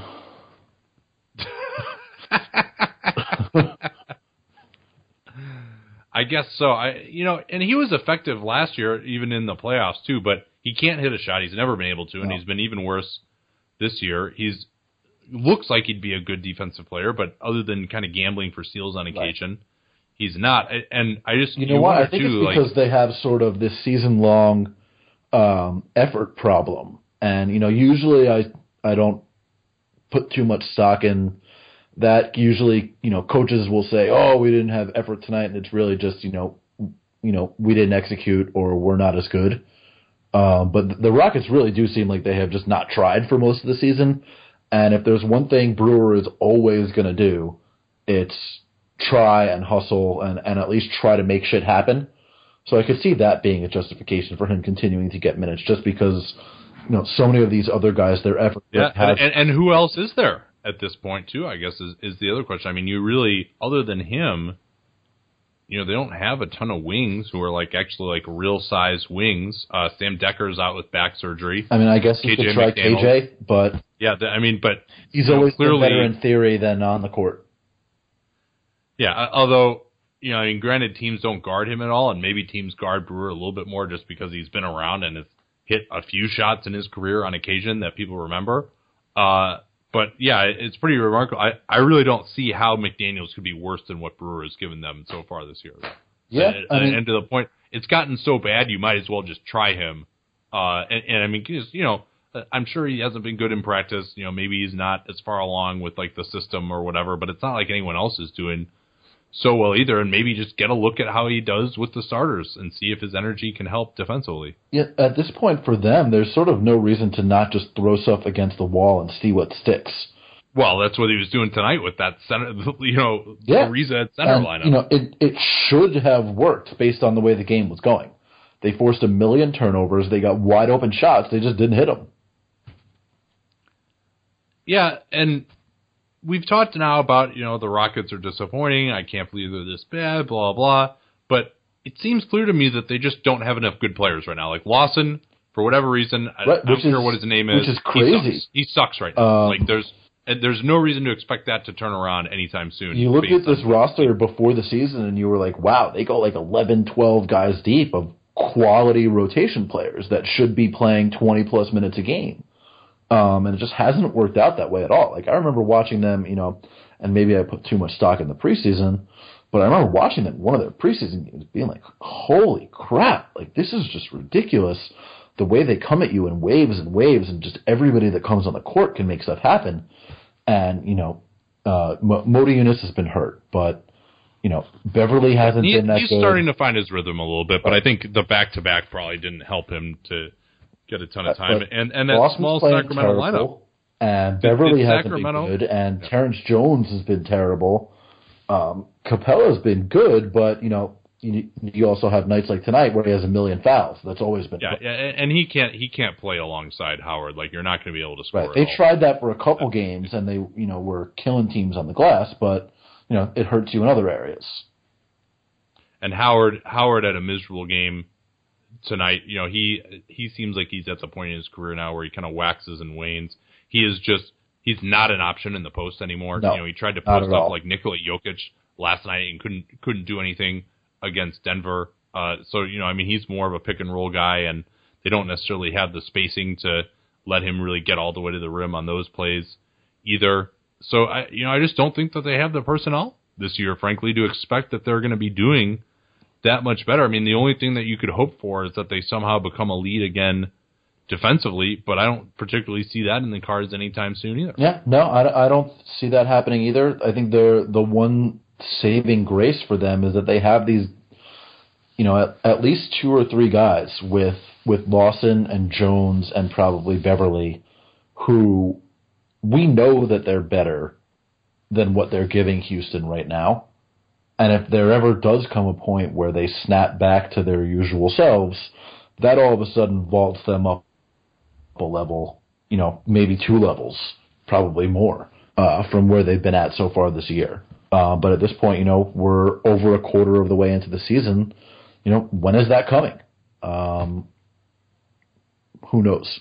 I guess so. I, you know, and he was effective last year, even in the playoffs too. But he can't hit a shot. He's never been able to, and no. he's been even worse this year. He's looks like he'd be a good defensive player, but other than kind of gambling for steals on occasion, right. he's not. And I just you know what? I think too, it's because like, they have sort of this season long um, effort problem, and you know, usually I I don't put too much stock in that. Usually, you know, coaches will say, "Oh, we didn't have effort tonight," and it's really just, you know, you know, we didn't execute or we're not as good. Um, but the Rockets really do seem like they have just not tried for most of the season. And if there's one thing Brewer is always going to do, it's try and hustle and, and at least try to make shit happen. So I could see that being a justification for him continuing to get minutes, just because, you know, so many of these other guys, their effort. Yeah, has, and, and who else is there at this point, too, I guess, is, is the other question. I mean, you really, other than him, you know, they don't have a ton of wings who are, like, actually, like, real-size wings. Uh, Sam Decker's out with back surgery. I mean, I guess you could try K J, but... Yeah, the, I mean, but... He's you know, always clearly, been better in theory than on the court. Yeah, although, you know, I mean, granted, teams don't guard him at all, and maybe teams guard Brewer a little bit more just because he's been around and has hit a few shots in his career on occasion that people remember. Uh, but, yeah, it's pretty remarkable. I, I really don't see how McDaniels could be worse than what Brewer has given them so far this year. Yeah, and, I mean, and to the point, it's gotten so bad, you might as well just try him. Uh, and, and, I mean, just, you know, I'm sure he hasn't been good in practice. You know, maybe he's not as far along with, like, the system or whatever, but it's not like anyone else is doing so well either, and maybe just get a look at how he does with the starters and see if his energy can help defensively. Yeah, at this point for them, there's sort of no reason to not just throw stuff against the wall and see what sticks. Well, that's what he was doing tonight with that center, you know, yeah. Ariza at center and, lineup. You know, it, it should have worked based on the way the game was going. They forced a million turnovers. They got wide open shots. They just didn't hit them. Yeah, and we've talked now about, you know, the Rockets are disappointing. I can't believe they're this bad, blah, blah. But it seems clear to me that they just don't have enough good players right now. Like Lawson, For whatever reason, I, right, I don't is, care what his name is. Which is crazy. He sucks, he sucks right now. Um, like there's there's no reason to expect that to turn around anytime soon. You looked at this roster before the season and you were like, wow, they go like eleven, twelve guys deep of quality rotation players that should be playing twenty plus minutes a game. Um, and it just hasn't worked out that way at all. Like I remember watching them, you know, and maybe I put too much stock in the preseason, but I remember watching them one of their preseason games being like, holy crap, like this is just ridiculous. The way they come at you in waves and waves, and just everybody that comes on the court can make stuff happen. And, you know, uh, Modi Yunus has been hurt, but, you know, Beverly hasn't he, been that he's good. He's starting to find his rhythm a little bit, but I think the back-to-back probably didn't help him to get a ton of time. But and and that Boston's small playing Sacramento terrible, lineup. And Beverly it's hasn't Sacramento. been good, and yeah. Terrence Jones has been terrible. Um, Capella's been good, but, you know, you, you also have nights like tonight where he has a million fouls. That's always been yeah, yeah, and he can't he can't play alongside Howard. Like you're not going to be able to score. Right. They tried that for a couple games, and they you know were killing teams on the glass, but you know it hurts you in other areas. And Howard Howard had a miserable game tonight. You know he he seems like he's at the point in his career now where he kind of waxes and wanes. He is just he's not an option in the post anymore. No, you know he tried to post up all. like Nikola Jokic last night and couldn't couldn't do anything against Denver. Uh, so, you know, I mean, he's more of a pick-and-roll guy, and they don't necessarily have the spacing to let him really get all the way to the rim on those plays either. So, I, you know, I just don't think that they have the personnel this year, frankly, to expect that they're going to be doing that much better. I mean, the only thing that you could hope for is that they somehow become a lead again defensively, but I don't particularly see that in the cards anytime soon either. Yeah, no, I, I don't see that happening either. I think they're the one saving grace for them is that they have these, you know, at, at least two or three guys with with Lawson and Jones and probably Beverly, who we know that they're better than what they're giving Houston right now. And if there ever does come a point where they snap back to their usual selves, that all of a sudden vaults them up a level, you know, maybe two levels, probably more, uh, from where they've been at so far this year. Uh, but at this point, you know, we're over a quarter of the way into the season. You know, when is that coming? Um, who knows?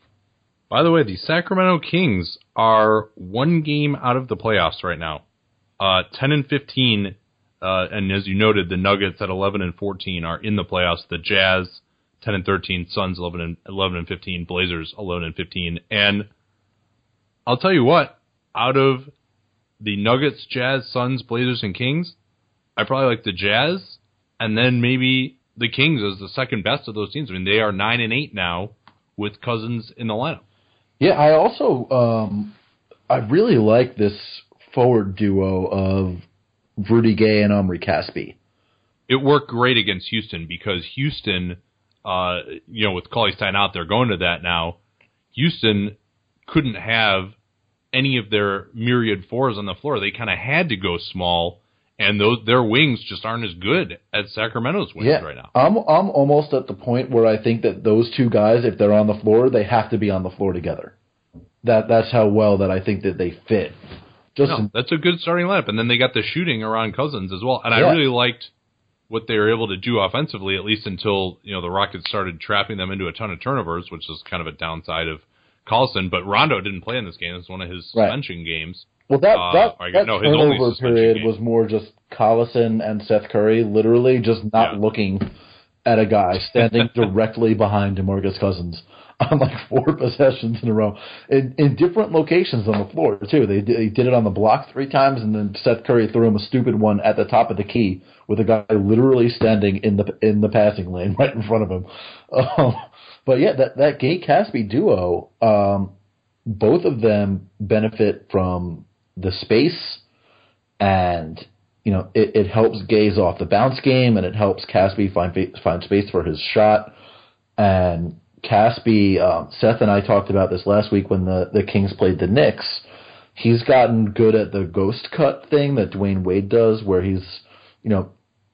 By the way, the Sacramento Kings are one game out of the playoffs right now, uh, ten and fifteen, uh, and as you noted, the Nuggets at eleven and fourteen are in the playoffs. The Jazz ten and thirteen, Suns eleven and eleven and fifteen, Blazers eleven and fifteen, and I'll tell you what, out of the Nuggets, Jazz, Suns, Blazers, and Kings, I probably like the Jazz, and then maybe the Kings as the second best of those teams. I mean, they are nine and eight now with Cousins in the lineup. Yeah, I also um, I really like this forward duo of Rudy Gay and Omri Caspi. It worked great against Houston because Houston, uh, you know, with Cauley-Stein out there going to that now, Houston couldn't have any of their myriad fours on the floor. They kind of had to go small, and those their wings just aren't as good as Sacramento's wings yeah, right now. I'm I'm almost at the point where I think that those two guys, if they're on the floor, they have to be on the floor together. That that's how well that I think that they fit. Just no, in, that's a good starting lineup, and then they got the shooting around Cousins as well. And yeah. I really liked what they were able to do offensively, at least until you know the Rockets started trapping them into a ton of turnovers, which is kind of a downside of Collison. But Rondo didn't play in this game; it's one of his right. suspension games. Well, that uh, that, I, that no, his only turnover suspension period game. was more just Collison and Seth Curry literally just not Yeah. looking at a guy standing directly behind DeMarcus Cousins on like four possessions in a row in, in different locations on the floor too. They did, they did it on the block three times, and then Seth Curry threw him a stupid one at the top of the key with a guy literally standing in the in the passing lane right in front of him. Um, but yeah, that that Gay Caspi duo, um, both of them benefit from the space, and you know it, it helps Gay's off the bounce game, and it helps Caspi find find space for his shot. And Caspi, um, Seth and I talked about this last week when the, the Kings played the Knicks. He's gotten good at the ghost cut thing that Dwayne Wade does, where he's, you know,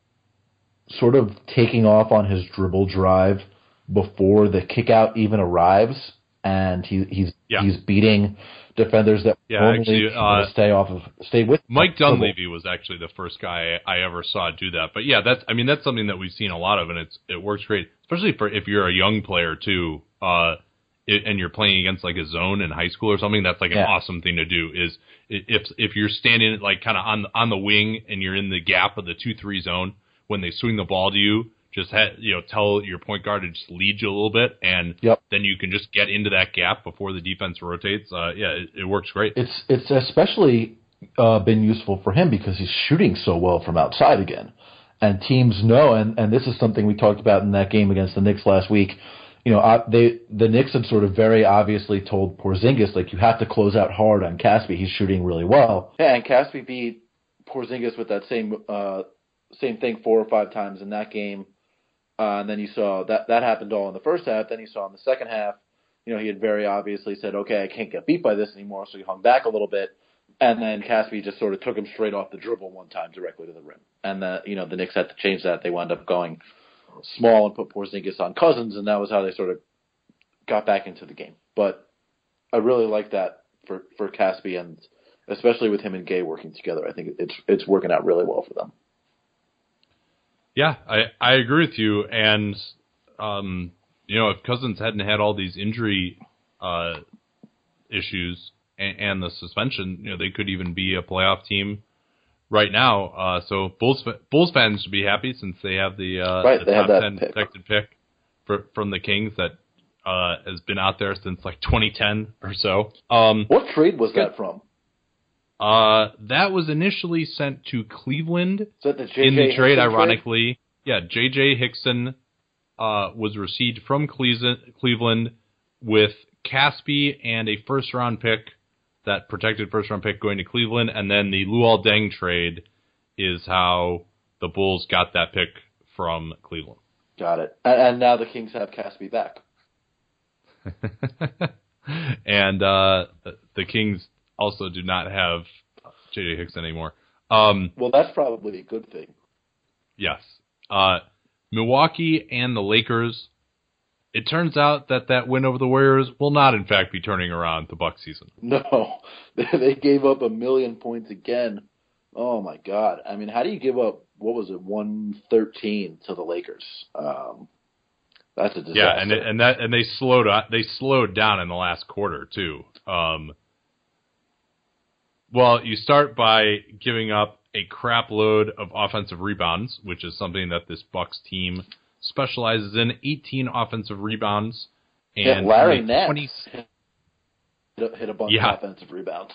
sort of taking off on his dribble drive before the kick out even arrives, and he, he's Yeah. he's beating defenders that Yeah, normally actually, uh, stay off of stay with Mike dribble. Dunleavy was actually the first guy I ever saw do that. But yeah, that's I mean that's something that we've seen a lot of, and it's it works great, especially for if you're a young player too, uh, it, and you're playing against like a zone in high school or something. That's like an yeah. awesome thing to do. Is if if you're standing like kind of on on the wing and you're in the gap of the two three zone when they swing the ball to you. Just ha- you know, tell your point guard to just lead you a little bit, and yep. then you can just get into that gap before the defense rotates. Uh, yeah, it, it works great. It's it's especially uh, been useful for him because he's shooting so well from outside again, and teams know. And, and this is something we talked about in that game against the Knicks last week. You know, uh, they the Knicks had sort of very obviously told Porzingis like you have to close out hard on Caspi. He's shooting really well. Yeah, and Caspi beat Porzingis with that same uh, same thing four or five times in that game. Uh, and then you saw that that happened all in the first half. Then you saw in the second half, you know, he had very obviously said, okay, I can't get beat by this anymore. So he hung back a little bit. And then Caspi just sort of took him straight off the dribble one time directly to the rim. And, the, you know, the Knicks had to change that. They wound up going small and put Porzingis on Cousins. And that was how they sort of got back into the game. But I really like that for, for Caspi, and especially with him and Gay working together. I think it's it's working out really well for them. Yeah, I, I agree with you. And, um, you know, if Cousins hadn't had all these injury uh, issues and, and the suspension, you know, they could even be a playoff team right now. Uh, so Bulls Bulls fans should be happy since they have the, uh, right, the they top have ten pick. protected pick for, from the Kings that uh, has been out there since like twenty ten or so. Um, what trade was good. that from? Uh, that was initially sent to Cleveland Is that the J J in the trade, Hickson ironically. Trade? Yeah, J J Hickson uh, was received from Cleveland with Caspi and a first-round pick, that protected first-round pick going to Cleveland, and then the Luol Deng trade is how the Bulls got that pick from Cleveland. Got it. And, and now the Kings have Caspi back. and uh, the Kings also do not have J J Hickson anymore. Um, well, that's probably a good thing. Yes. Uh, Milwaukee and the Lakers. It turns out that that win over the Warriors will not, in fact, be turning around the Bucks season. No, they gave up a million points again. Oh my God! I mean, how do you give up? What was it, one thirteen to the Lakers? Um, that's a disaster. Yeah, and and that and they slowed they slowed down in the last quarter too. Um, well, you start by giving up a crap load of offensive rebounds, which is something that this Bucks team specializes in. eighteen offensive rebounds. And yeah, Larry Nance twenty hit, hit a bunch yeah. of offensive rebounds.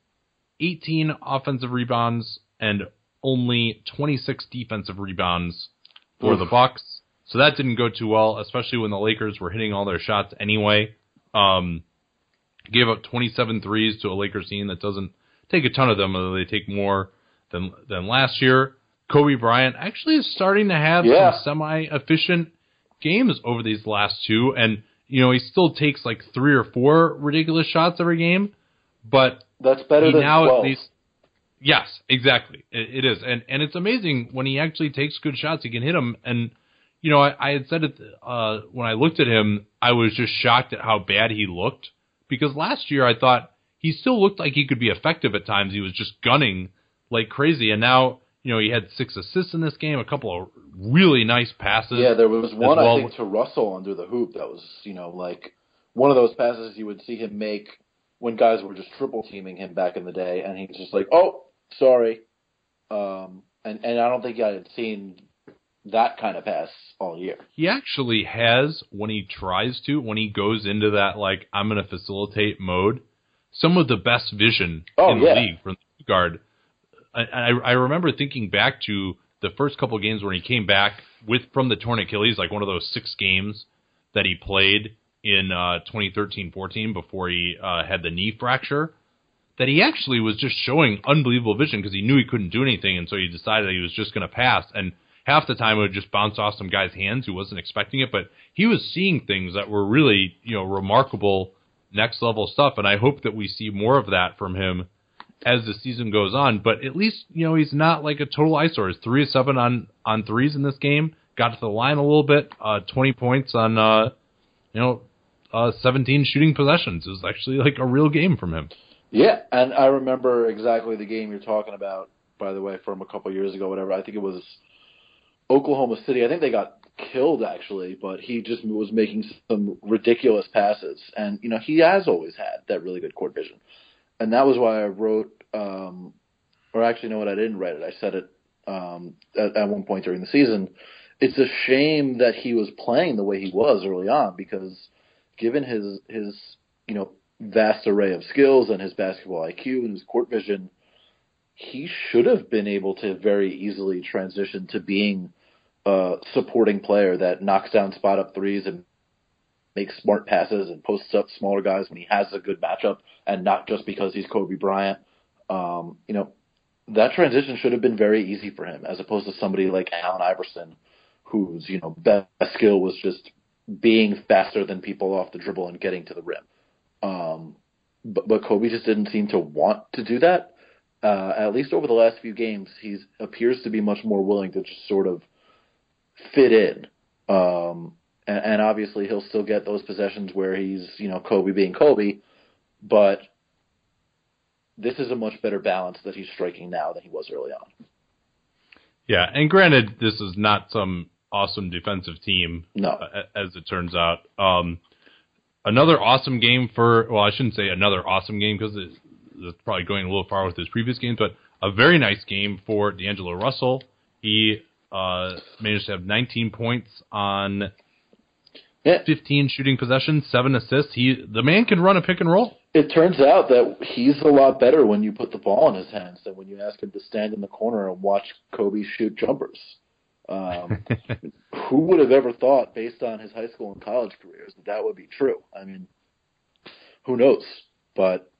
eighteen offensive rebounds and only twenty-six defensive rebounds for Oof. the Bucks. So that didn't go too well, especially when the Lakers were hitting all their shots anyway. Um, gave up twenty-seven threes to a Lakers team that doesn't take a ton of them, although they take more than than last year. Kobe Bryant actually is starting to have yeah. some semi-efficient games over these last two, and you know he still takes like three or four ridiculous shots every game, but that's better than now twelve. At least, yes, exactly, it, it is, and and it's amazing when he actually takes good shots, he can hit them. And you know, I, I had said it uh, when I looked at him, I was just shocked at how bad he looked, because last year I thought he still looked like he could be effective at times. He was just gunning like crazy, and now, you know, he had six assists in this game, a couple of really nice passes. Yeah, there was one, well. I think, to Russell under the hoop that was, you know, like one of those passes you would see him make when guys were just triple teaming him back in the day, and he's just like, oh, sorry. Um, and, and I don't think I had seen that kind of pass all year. He actually has, when he tries to, when he goes into that, like, I'm going to facilitate mode, some of the best vision oh, in yeah. the league from the guard. I, I, I remember thinking back to the first couple of games when he came back with from the torn Achilles, like one of those six games that he played in uh, twenty thirteen fourteen before he uh, had the knee fracture, that he actually was just showing unbelievable vision because he knew he couldn't do anything, and so he decided that he was just going to pass. And half the time it would just bounce off some guy's hands who wasn't expecting it, but he was seeing things that were really, you know, remarkable next level stuff, and I hope that we see more of that from him as the season goes on. But at least, you know, he's not like a total eyesore. He's three of seven on, on threes in this game. Got to the line a little bit. Uh, twenty points on, uh, you know, uh, seventeen shooting possessions. It was actually like a real game from him. Yeah, and I remember exactly the game you're talking about, by the way, from a couple years ago, whatever. I think it was Oklahoma City. I think they got killed, actually, but he just was making some ridiculous passes. And, you know, he has always had that really good court vision. And that was why I wrote, um, or actually, no, what I didn't write it. I said it um, at, at one point during the season. It's a shame that he was playing the way he was early on, because given his, his you know, vast array of skills and his basketball I Q and his court vision, he should have been able to very easily transition to being a supporting player that knocks down spot-up threes and makes smart passes and posts up smaller guys when he has a good matchup, and not just because he's Kobe Bryant. Um, you know, that transition should have been very easy for him, as opposed to somebody like Allen Iverson, whose, you know, best skill was just being faster than people off the dribble and getting to the rim. Um, but, but Kobe just didn't seem to want to do that. Uh, at least over the last few games, he appears to be much more willing to just sort of fit in. Um, and, and obviously he'll still get those possessions where he's, you know, Kobe being Kobe, but this is a much better balance that he's striking now than he was early on. Yeah, and granted, this is not some awesome defensive team, no. uh, as it turns out. Um, another awesome game for, well, I shouldn't say another awesome game, because it, it's probably going a little far with his previous games, but a very nice game for D'Angelo Russell. He uh, managed to have nineteen points on yeah. fifteen shooting possessions, seven assists. He the man can run a pick and roll. It turns out that he's a lot better when you put the ball in his hands than when you ask him to stand in the corner and watch Kobe shoot jumpers. Um, who would have ever thought, based on his high school and college careers, that that would be true? I mean, who knows? But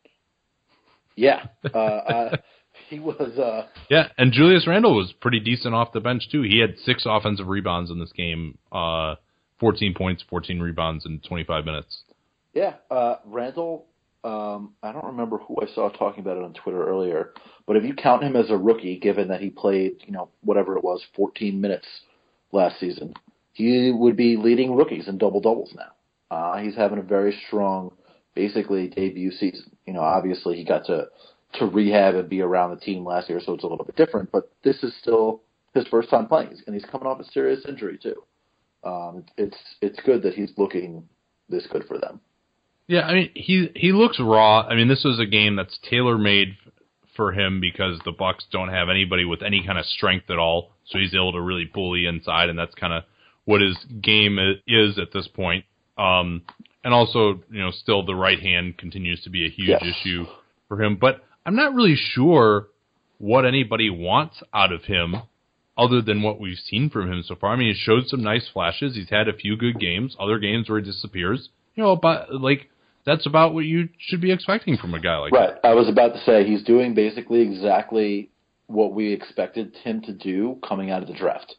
yeah, uh, uh, he was. Uh, yeah, and Julius Randle was pretty decent off the bench too. He had six offensive rebounds in this game, uh, fourteen points, fourteen rebounds in twenty-five minutes. Yeah, uh, Randle. Um, I don't remember who I saw talking about it on Twitter earlier, but if you count him as a rookie, given that he played, you know, whatever it was, fourteen minutes last season, he would be leading rookies in double-doubles now. Uh, he's having a very strong, basically, debut season. You know, obviously he got to, to rehab and be around the team last year, so it's a little bit different, but this is still his first time playing, and he's coming off a serious injury, too. Um, it's it's good that he's looking this good for them. Yeah, I mean, he he looks raw. I mean, this was a game that's tailor-made for him because the Bucks don't have anybody with any kind of strength at all, so he's able to really bully inside, and that's kind of what his game is at this point. Um, and also, you know, still the right hand continues to be a huge yes. issue for him. But I'm not really sure what anybody wants out of him other than what we've seen from him so far. I mean, he showed some nice flashes. He's had a few good games, other games where he disappears. You know, but like, that's about what you should be expecting from a guy like right. that. I was about to say he's doing basically exactly what we expected him to do coming out of the draft.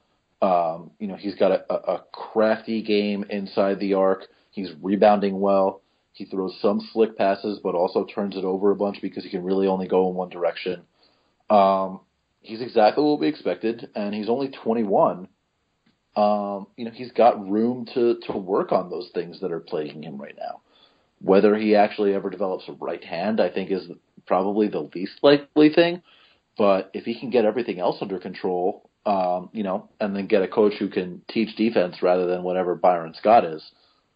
Um, you know, he's got a, a crafty game inside the arc. He's rebounding well. He throws some slick passes, but also turns it over a bunch because he can really only go in one direction. Um, he's exactly what we expected, and he's only twenty-one. Um, you know, he's got room to, to work on those things that are plaguing him right now. Whether he actually ever develops a right hand, I think, is probably the least likely thing. But if he can get everything else under control, um, you know, and then get a coach who can teach defense rather than whatever Byron Scott is,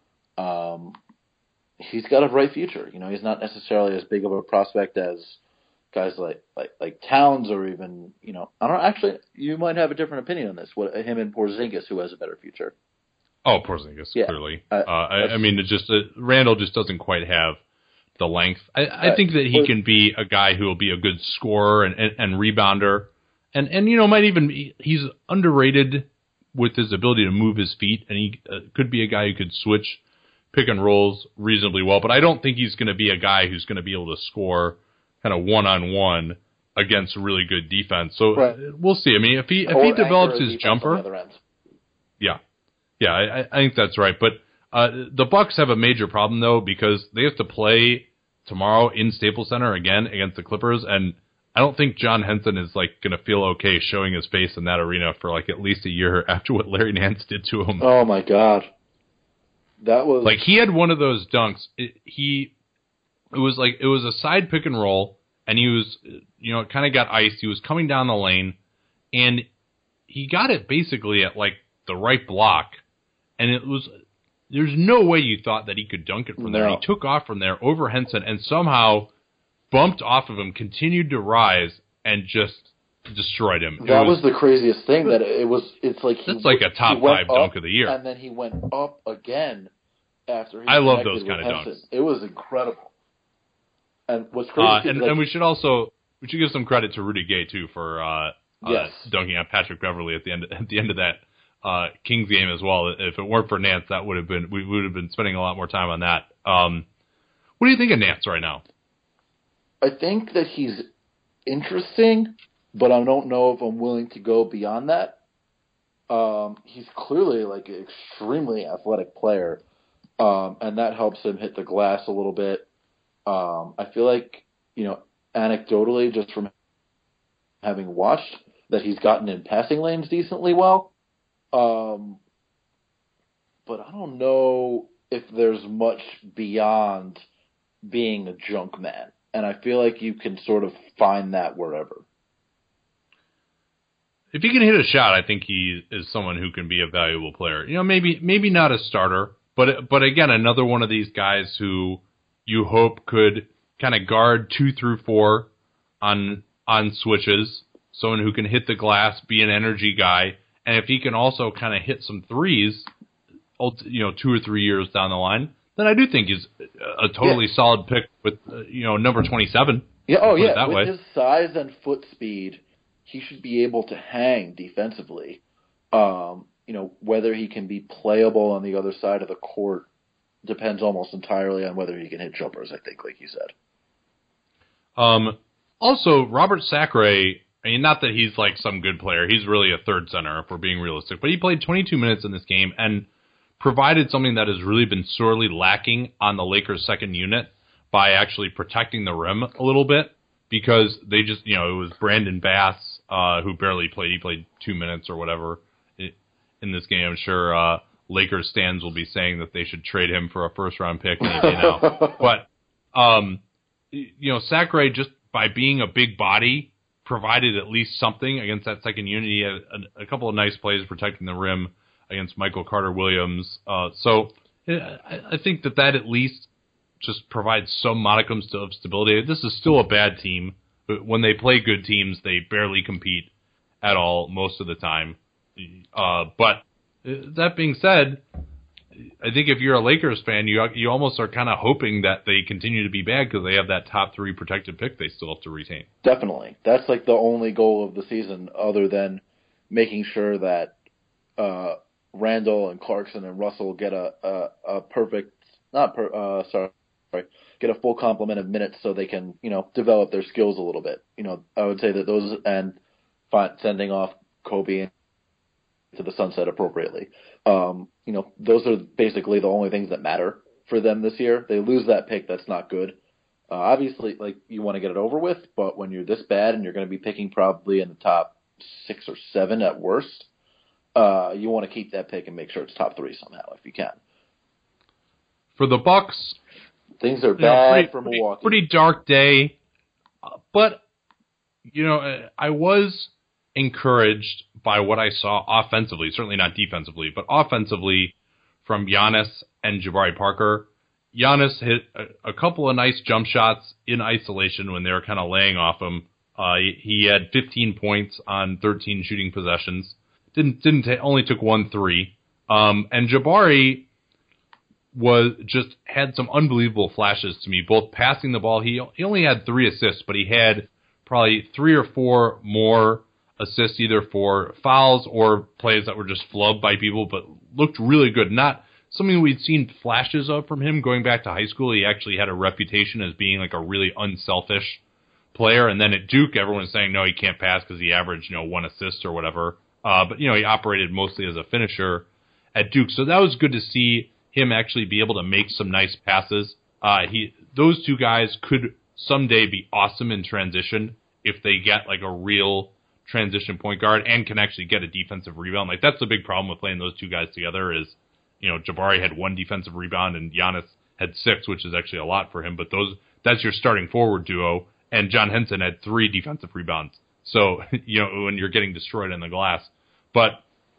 um, he's got a bright future. You know, he's not necessarily as big of a prospect as guys like, like, like Towns or even, you know, I don't know, actually, you might have a different opinion on this. What, him and Porzingis, who has a better future. Oh, Porzingis, yeah. clearly. Uh, uh, I, I mean, it just uh, Randall just doesn't quite have the length. I, I think that he can be a guy who will be a good scorer and, and, and rebounder, and and you know might even be, he's underrated with his ability to move his feet, and he uh, could be a guy who could switch pick and rolls reasonably well. But I don't think he's going to be a guy who's going to be able to score kind of one on one against really good defense. So right. we'll see. I mean, if he if or he develops his jumper, yeah. Yeah, I, I think that's right. But uh, the Bucks have a major problem, though, because they have to play tomorrow in Staples Center again against the Clippers, and I don't think John Henson is like going to feel okay showing his face in that arena for like at least a year after what Larry Nance did to him. Oh my God, that was like he had one of those dunks. It, he it was like it was a side pick and roll, and he was you know it kind of got iced. He was coming down the lane, and he got it basically at like the the right block, and it was there's no way you thought that he could dunk it from No. there. He took off from there over Henson and somehow bumped off of him, continued to rise, and just destroyed him. It That was, was the craziest thing. That it was. It's like he. It's like a top he went five dunk up, of the year. And then he went up again after he. I love connected those kind with of Henson. dunks. It was incredible. And what's crazy? Uh, too, and, like, and we should also we should give some credit to Rudy Gay too for uh, yes. uh, dunking on Patrick Beverley at the end at the end of that uh, Kings game as well. If it weren't for Nance, that would have been we would have been spending a lot more time on that. Um, what do you think of Nance right now? I think that he's interesting, but I don't know if I'm willing to go beyond that. Um, he's clearly like an extremely athletic player, um, and that helps him hit the glass a little bit. Um, I feel like, you know, anecdotally, just from having watched, that he's gotten in passing lanes decently well. Um, but I don't know if there's much beyond being a junk man. And I feel like you can sort of find that wherever. If he can hit a shot, I think he is someone who can be a valuable player. You know, maybe maybe not a starter, but but again, another one of these guys who you hope could kind of guard two through four on on switches, someone who can hit the glass, be an energy guy, and if he can also kind of hit some threes, you know, two or three years down the line, then I do think he's a totally yeah. solid pick with, uh, you know, number twenty-seven. Yeah, oh yeah, that with way. his size and foot speed, he should be able to hang defensively. Um, you know, whether he can be playable on the other side of the court depends almost entirely on whether he can hit jumpers, I think, like you said. Um, also, Robert Sacre, I mean, not that he's like some good player. He's really a third center, if we're being realistic. But he played twenty-two minutes in this game and provided something that has really been sorely lacking on the Lakers' second unit by actually protecting the rim a little bit, because they just, you know, it was Brandon Bass, uh, who barely played. He played two minutes or whatever in this game. I'm sure uh, Lakers stands will be saying that they should trade him for a first-round pick any day now. But, um, you know, Sacre, just by being a big body, provided at least something against that second unit. He had a, a couple of nice plays protecting the rim against Michael Carter-Williams. Uh, so I, I think that that at least just provides some modicum of stability. This is still a bad team. But when they play good teams, they barely compete at all most of the time. Uh, but that being said, I think if you're a Lakers fan, you you almost are kind of hoping that they continue to be bad because they have that top three protected pick they still have to retain. Definitely. That's like the only goal of the season other than making sure that uh, Randall and Clarkson and Russell get a, a, a perfect, not per, uh, sorry, get a full complement of minutes so they can, you know, develop their skills a little bit. You know, I would say that those, and sending off Kobe to the sunset appropriately. Um, you know, those are basically the only things that matter for them this year. They lose that pick, that's not good. Uh, obviously, like, you want to get it over with, but when you're this bad and you're going to be picking probably in the top six or seven at worst, uh, you want to keep that pick and make sure it's top three somehow if you can. For the Bucks, things are bad you know, pretty, for pretty, Milwaukee. Pretty dark day, uh, but you know, I was encouraged by what I saw offensively, certainly not defensively, but offensively from Giannis and Jabari Parker. Giannis hit a, a couple of nice jump shots in isolation when they were kind of laying off him. Uh, he, he had fifteen points on thirteen shooting possessions. Didn't didn't ta- only took one three. Um, and Jabari was just had some unbelievable flashes to me, both passing the ball. He he only had three assists, but he had probably three or four more assists either for fouls or plays that were just flubbed by people, but looked really good. Not something we'd seen flashes of from him going back to high school. He actually had a reputation as being like a really unselfish player. And then at Duke, everyone was saying, no, he can't pass because he averaged, you know, one assist or whatever. Uh, but, you know, he operated mostly as a finisher at Duke. So that was good to see him actually be able to make some nice passes. Uh, he, those two guys could someday be awesome in transition if they get like a real transition point guard and can actually get a defensive rebound. Like, that's the big problem with playing those two guys together is, you know, Jabari had one defensive rebound and Giannis had six, which is actually a lot for him. But those, that's your starting forward duo. And John Henson had three defensive rebounds. So, you know, when you're getting destroyed in the glass. But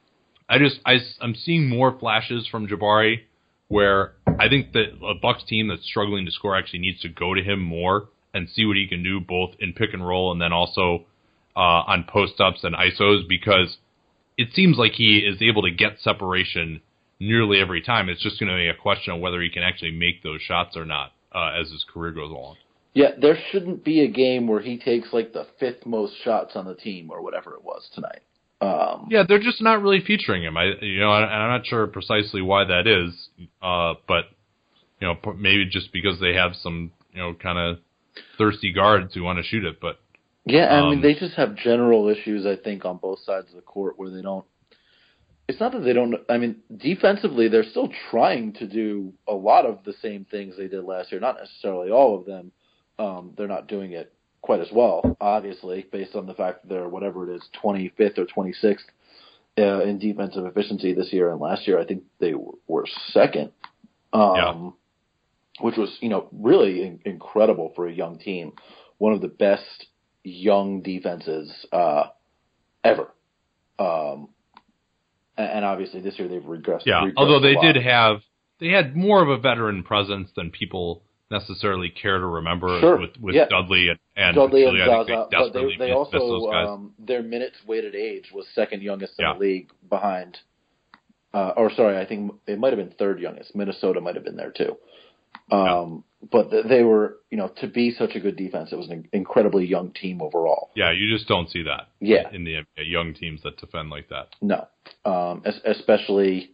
I just I, I'm seeing more flashes from Jabari where I think that a Bucks team that's struggling to score actually needs to go to him more and see what he can do both in pick and roll and then also uh, on post-ups and I S Os, because it seems like he is able to get separation nearly every time. It's just going to be a question of whether he can actually make those shots or not uh, as his career goes along. Yeah, there shouldn't be a game where he takes like the fifth most shots on the team or whatever it was tonight. Um, yeah, they're just not really featuring him. I, you know, and I'm not sure precisely why that is, uh, but you know, maybe just because they have some, you know, kind of thirsty guards who want to shoot it. But yeah, I um, mean, they just have general issues, I think, on both sides of the court where they don't. It's not that they don't. I mean, defensively, they're still trying to do a lot of the same things they did last year. Not necessarily all of them. Um, they're not doing it quite as well, obviously, based on the fact that they're, whatever it is, twenty-fifth or twenty-sixth uh, in defensive efficiency this year. And last year, I think they w- were second, um, yeah. which was, you know, really in- incredible for a young team. One of the best young defenses uh, ever. Um, and, and obviously, this year they've regressed. Yeah, regressed although they a lot. did have, they had more of a veteran presence than people necessarily care to remember sure. with, with yeah. Dudley and, and Dudley and I Zaza, think they but desperately they, they missed those also guys. um, their minutes weighted age was second youngest in yeah. the league behind, uh, or sorry, I think it might have been third youngest. Minnesota might have been there too. Um, yeah. But th- they were, you know, to be such a good defense, it was an incredibly young team overall. Yeah, you just don't see that. Yeah. in the young teams that defend like that. No, um, es- especially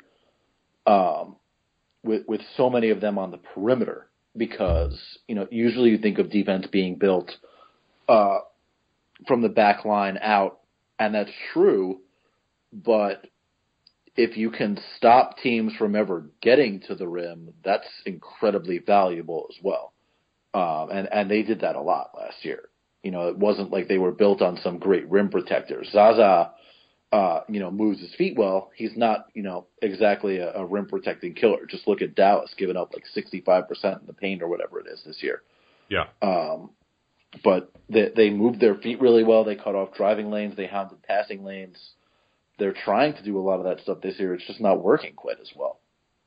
um, with with so many of them on the perimeter. Because, you know, usually you think of defense being built uh, from the back line out, and that's true, but if you can stop teams from ever getting to the rim, that's incredibly valuable as well. Um, and, and they did that a lot last year. You know, it wasn't like they were built on some great rim protectors. Zaza, uh, you know, moves his feet well. He's not, you know, exactly a, a rim protecting killer. Just look at Dallas giving up like sixty-five percent in the paint or whatever it is this year. Yeah. Um, but they, they moved their feet really well. They cut off driving lanes. They hounded passing lanes. They're trying to do a lot of that stuff this year. It's just not working quite as well.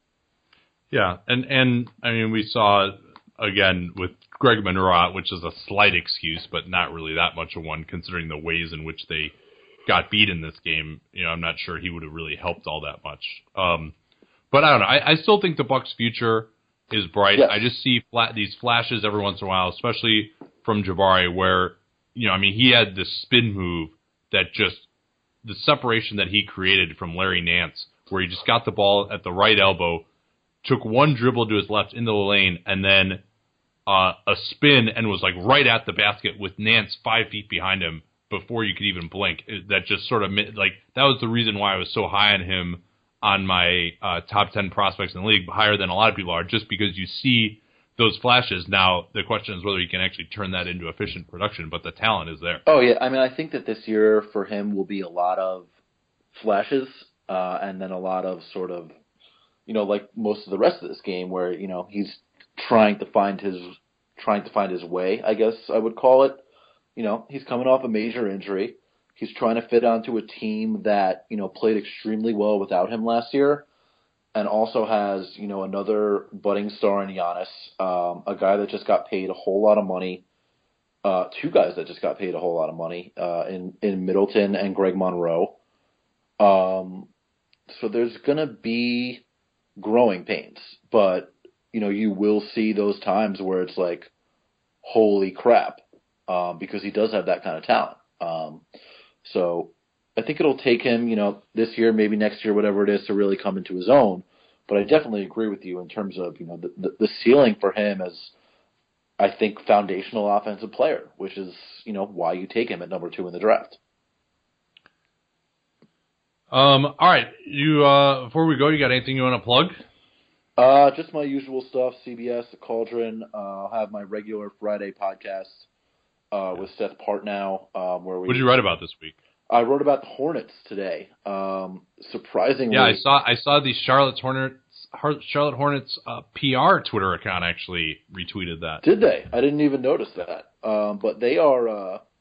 Yeah. And, and I mean, we saw again with Greg Monroe, which is a slight excuse, but not really that much of one considering the ways in which they got beat in this game. You know, I'm not sure he would have really helped all that much. Um, but I don't know. I, I still think the Bucks' future is bright. Yes. I just see flat, these flashes every once in a while, especially from Jabari, where, you know, I mean, he had this spin move that just, the separation that he created from Larry Nance, where he just got the ball at the right elbow, took one dribble to his left into the lane, and then uh, a spin and was like right at the basket with Nance five feet behind him before you could even blink. That just sort of, like, that was the reason why I was so high on him on my uh, top ten prospects in the league, higher than a lot of people are, just because you see those flashes. Now, the question is whether you can actually turn that into efficient production, but the talent is there. Oh, yeah. I mean, I think that this year for him will be a lot of flashes uh, and then a lot of sort of, you know, like most of the rest of this game where, you know, he's trying to find his, trying to find his way, I guess I would call it. You know, he's coming off a major injury. He's trying to fit onto a team that, you know, played extremely well without him last year and also has, you know, another budding star in Giannis, um, a guy that just got paid a whole lot of money, uh, two guys that just got paid a whole lot of money uh, in, in Middleton and Greg Monroe. Um, so there's going to be growing pains, but, you know, you will see those times where it's like, holy crap. Um, because he does have that kind of talent. Um, so I think it'll take him, you know, this year, maybe next year, whatever it is, to really come into his own. But I definitely agree with you in terms of, you know, the, the, the ceiling for him as, I think, foundational offensive player, which is, you know, why you take him at number two in the draft. Um, all right. You uh, before we go, you got anything you want to plug? Uh, just my usual stuff, C B S, The Cauldron. Uh, I'll have my regular Friday podcast. Uh, with Seth Partnow, um, where we. What did you write about this week? I wrote about the Hornets today. Um, surprisingly, yeah, I saw I saw the Charlotte Hornets Charlotte Hornets uh, P R Twitter account actually retweeted that. Did they? I didn't even notice that. Um, but they are uh,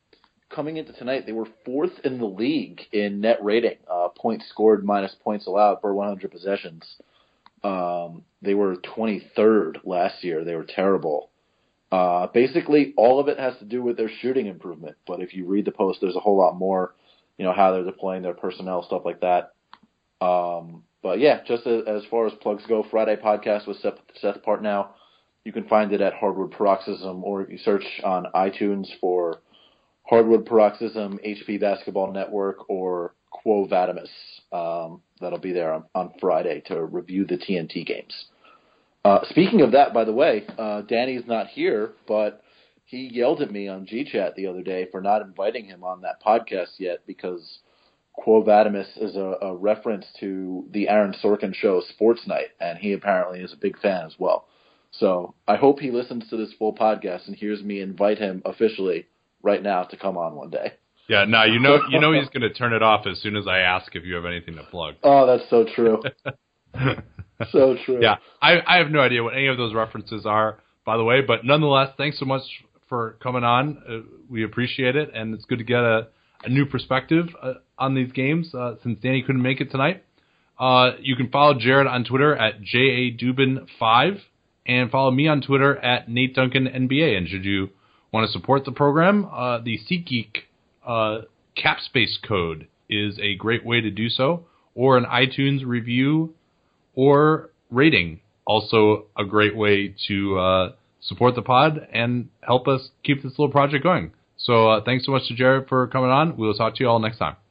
coming into tonight, they were fourth in the league in net rating, uh, points scored minus points allowed per one hundred possessions. Um, they were twenty-third last year. They were terrible. Uh, basically, all of it has to do with their shooting improvement. But if you read the post, there's a whole lot more, you know, how they're deploying their personnel, stuff like that. Um, but yeah, just as, as far as plugs go, Friday podcast with Seth, Seth Partnow. You can find it at Hardwood Paroxysm, or if you search on iTunes for Hardwood Paroxysm, H P Basketball Network, or Quo Vadimus. Um, that'll be there on, on Friday to review the T N T games. Uh, speaking of that, by the way, uh, Danny's not here, but he yelled at me on G Chat the other day for not inviting him on that podcast yet because Quo Vadimus is a, a reference to the Aaron Sorkin show Sports Night, and he apparently is a big fan as well. So I hope he listens to this full podcast and hears me invite him officially right now to come on one day. Yeah, no, you know, you know he's going to turn it off as soon as I ask if you have anything to plug. Oh, that's so true. So true. Yeah, I, I have no idea what any of those references are, by the way, but nonetheless, thanks so much for coming on. Uh, we appreciate it, and it's good to get a, a new perspective uh, on these games uh, since Danny couldn't make it tonight. Uh, you can follow Jared on Twitter at J A Dubin five. And follow me on Twitter at Nate Duncan N B A. And should you want to support the program, uh, the SeatGeek uh, Capspace code is a great way to do so, or an iTunes review or rating. Also a great way to uh, support the pod and help us keep this little project going. So uh, thanks so much to Jared for coming on. We'll talk to you all next time.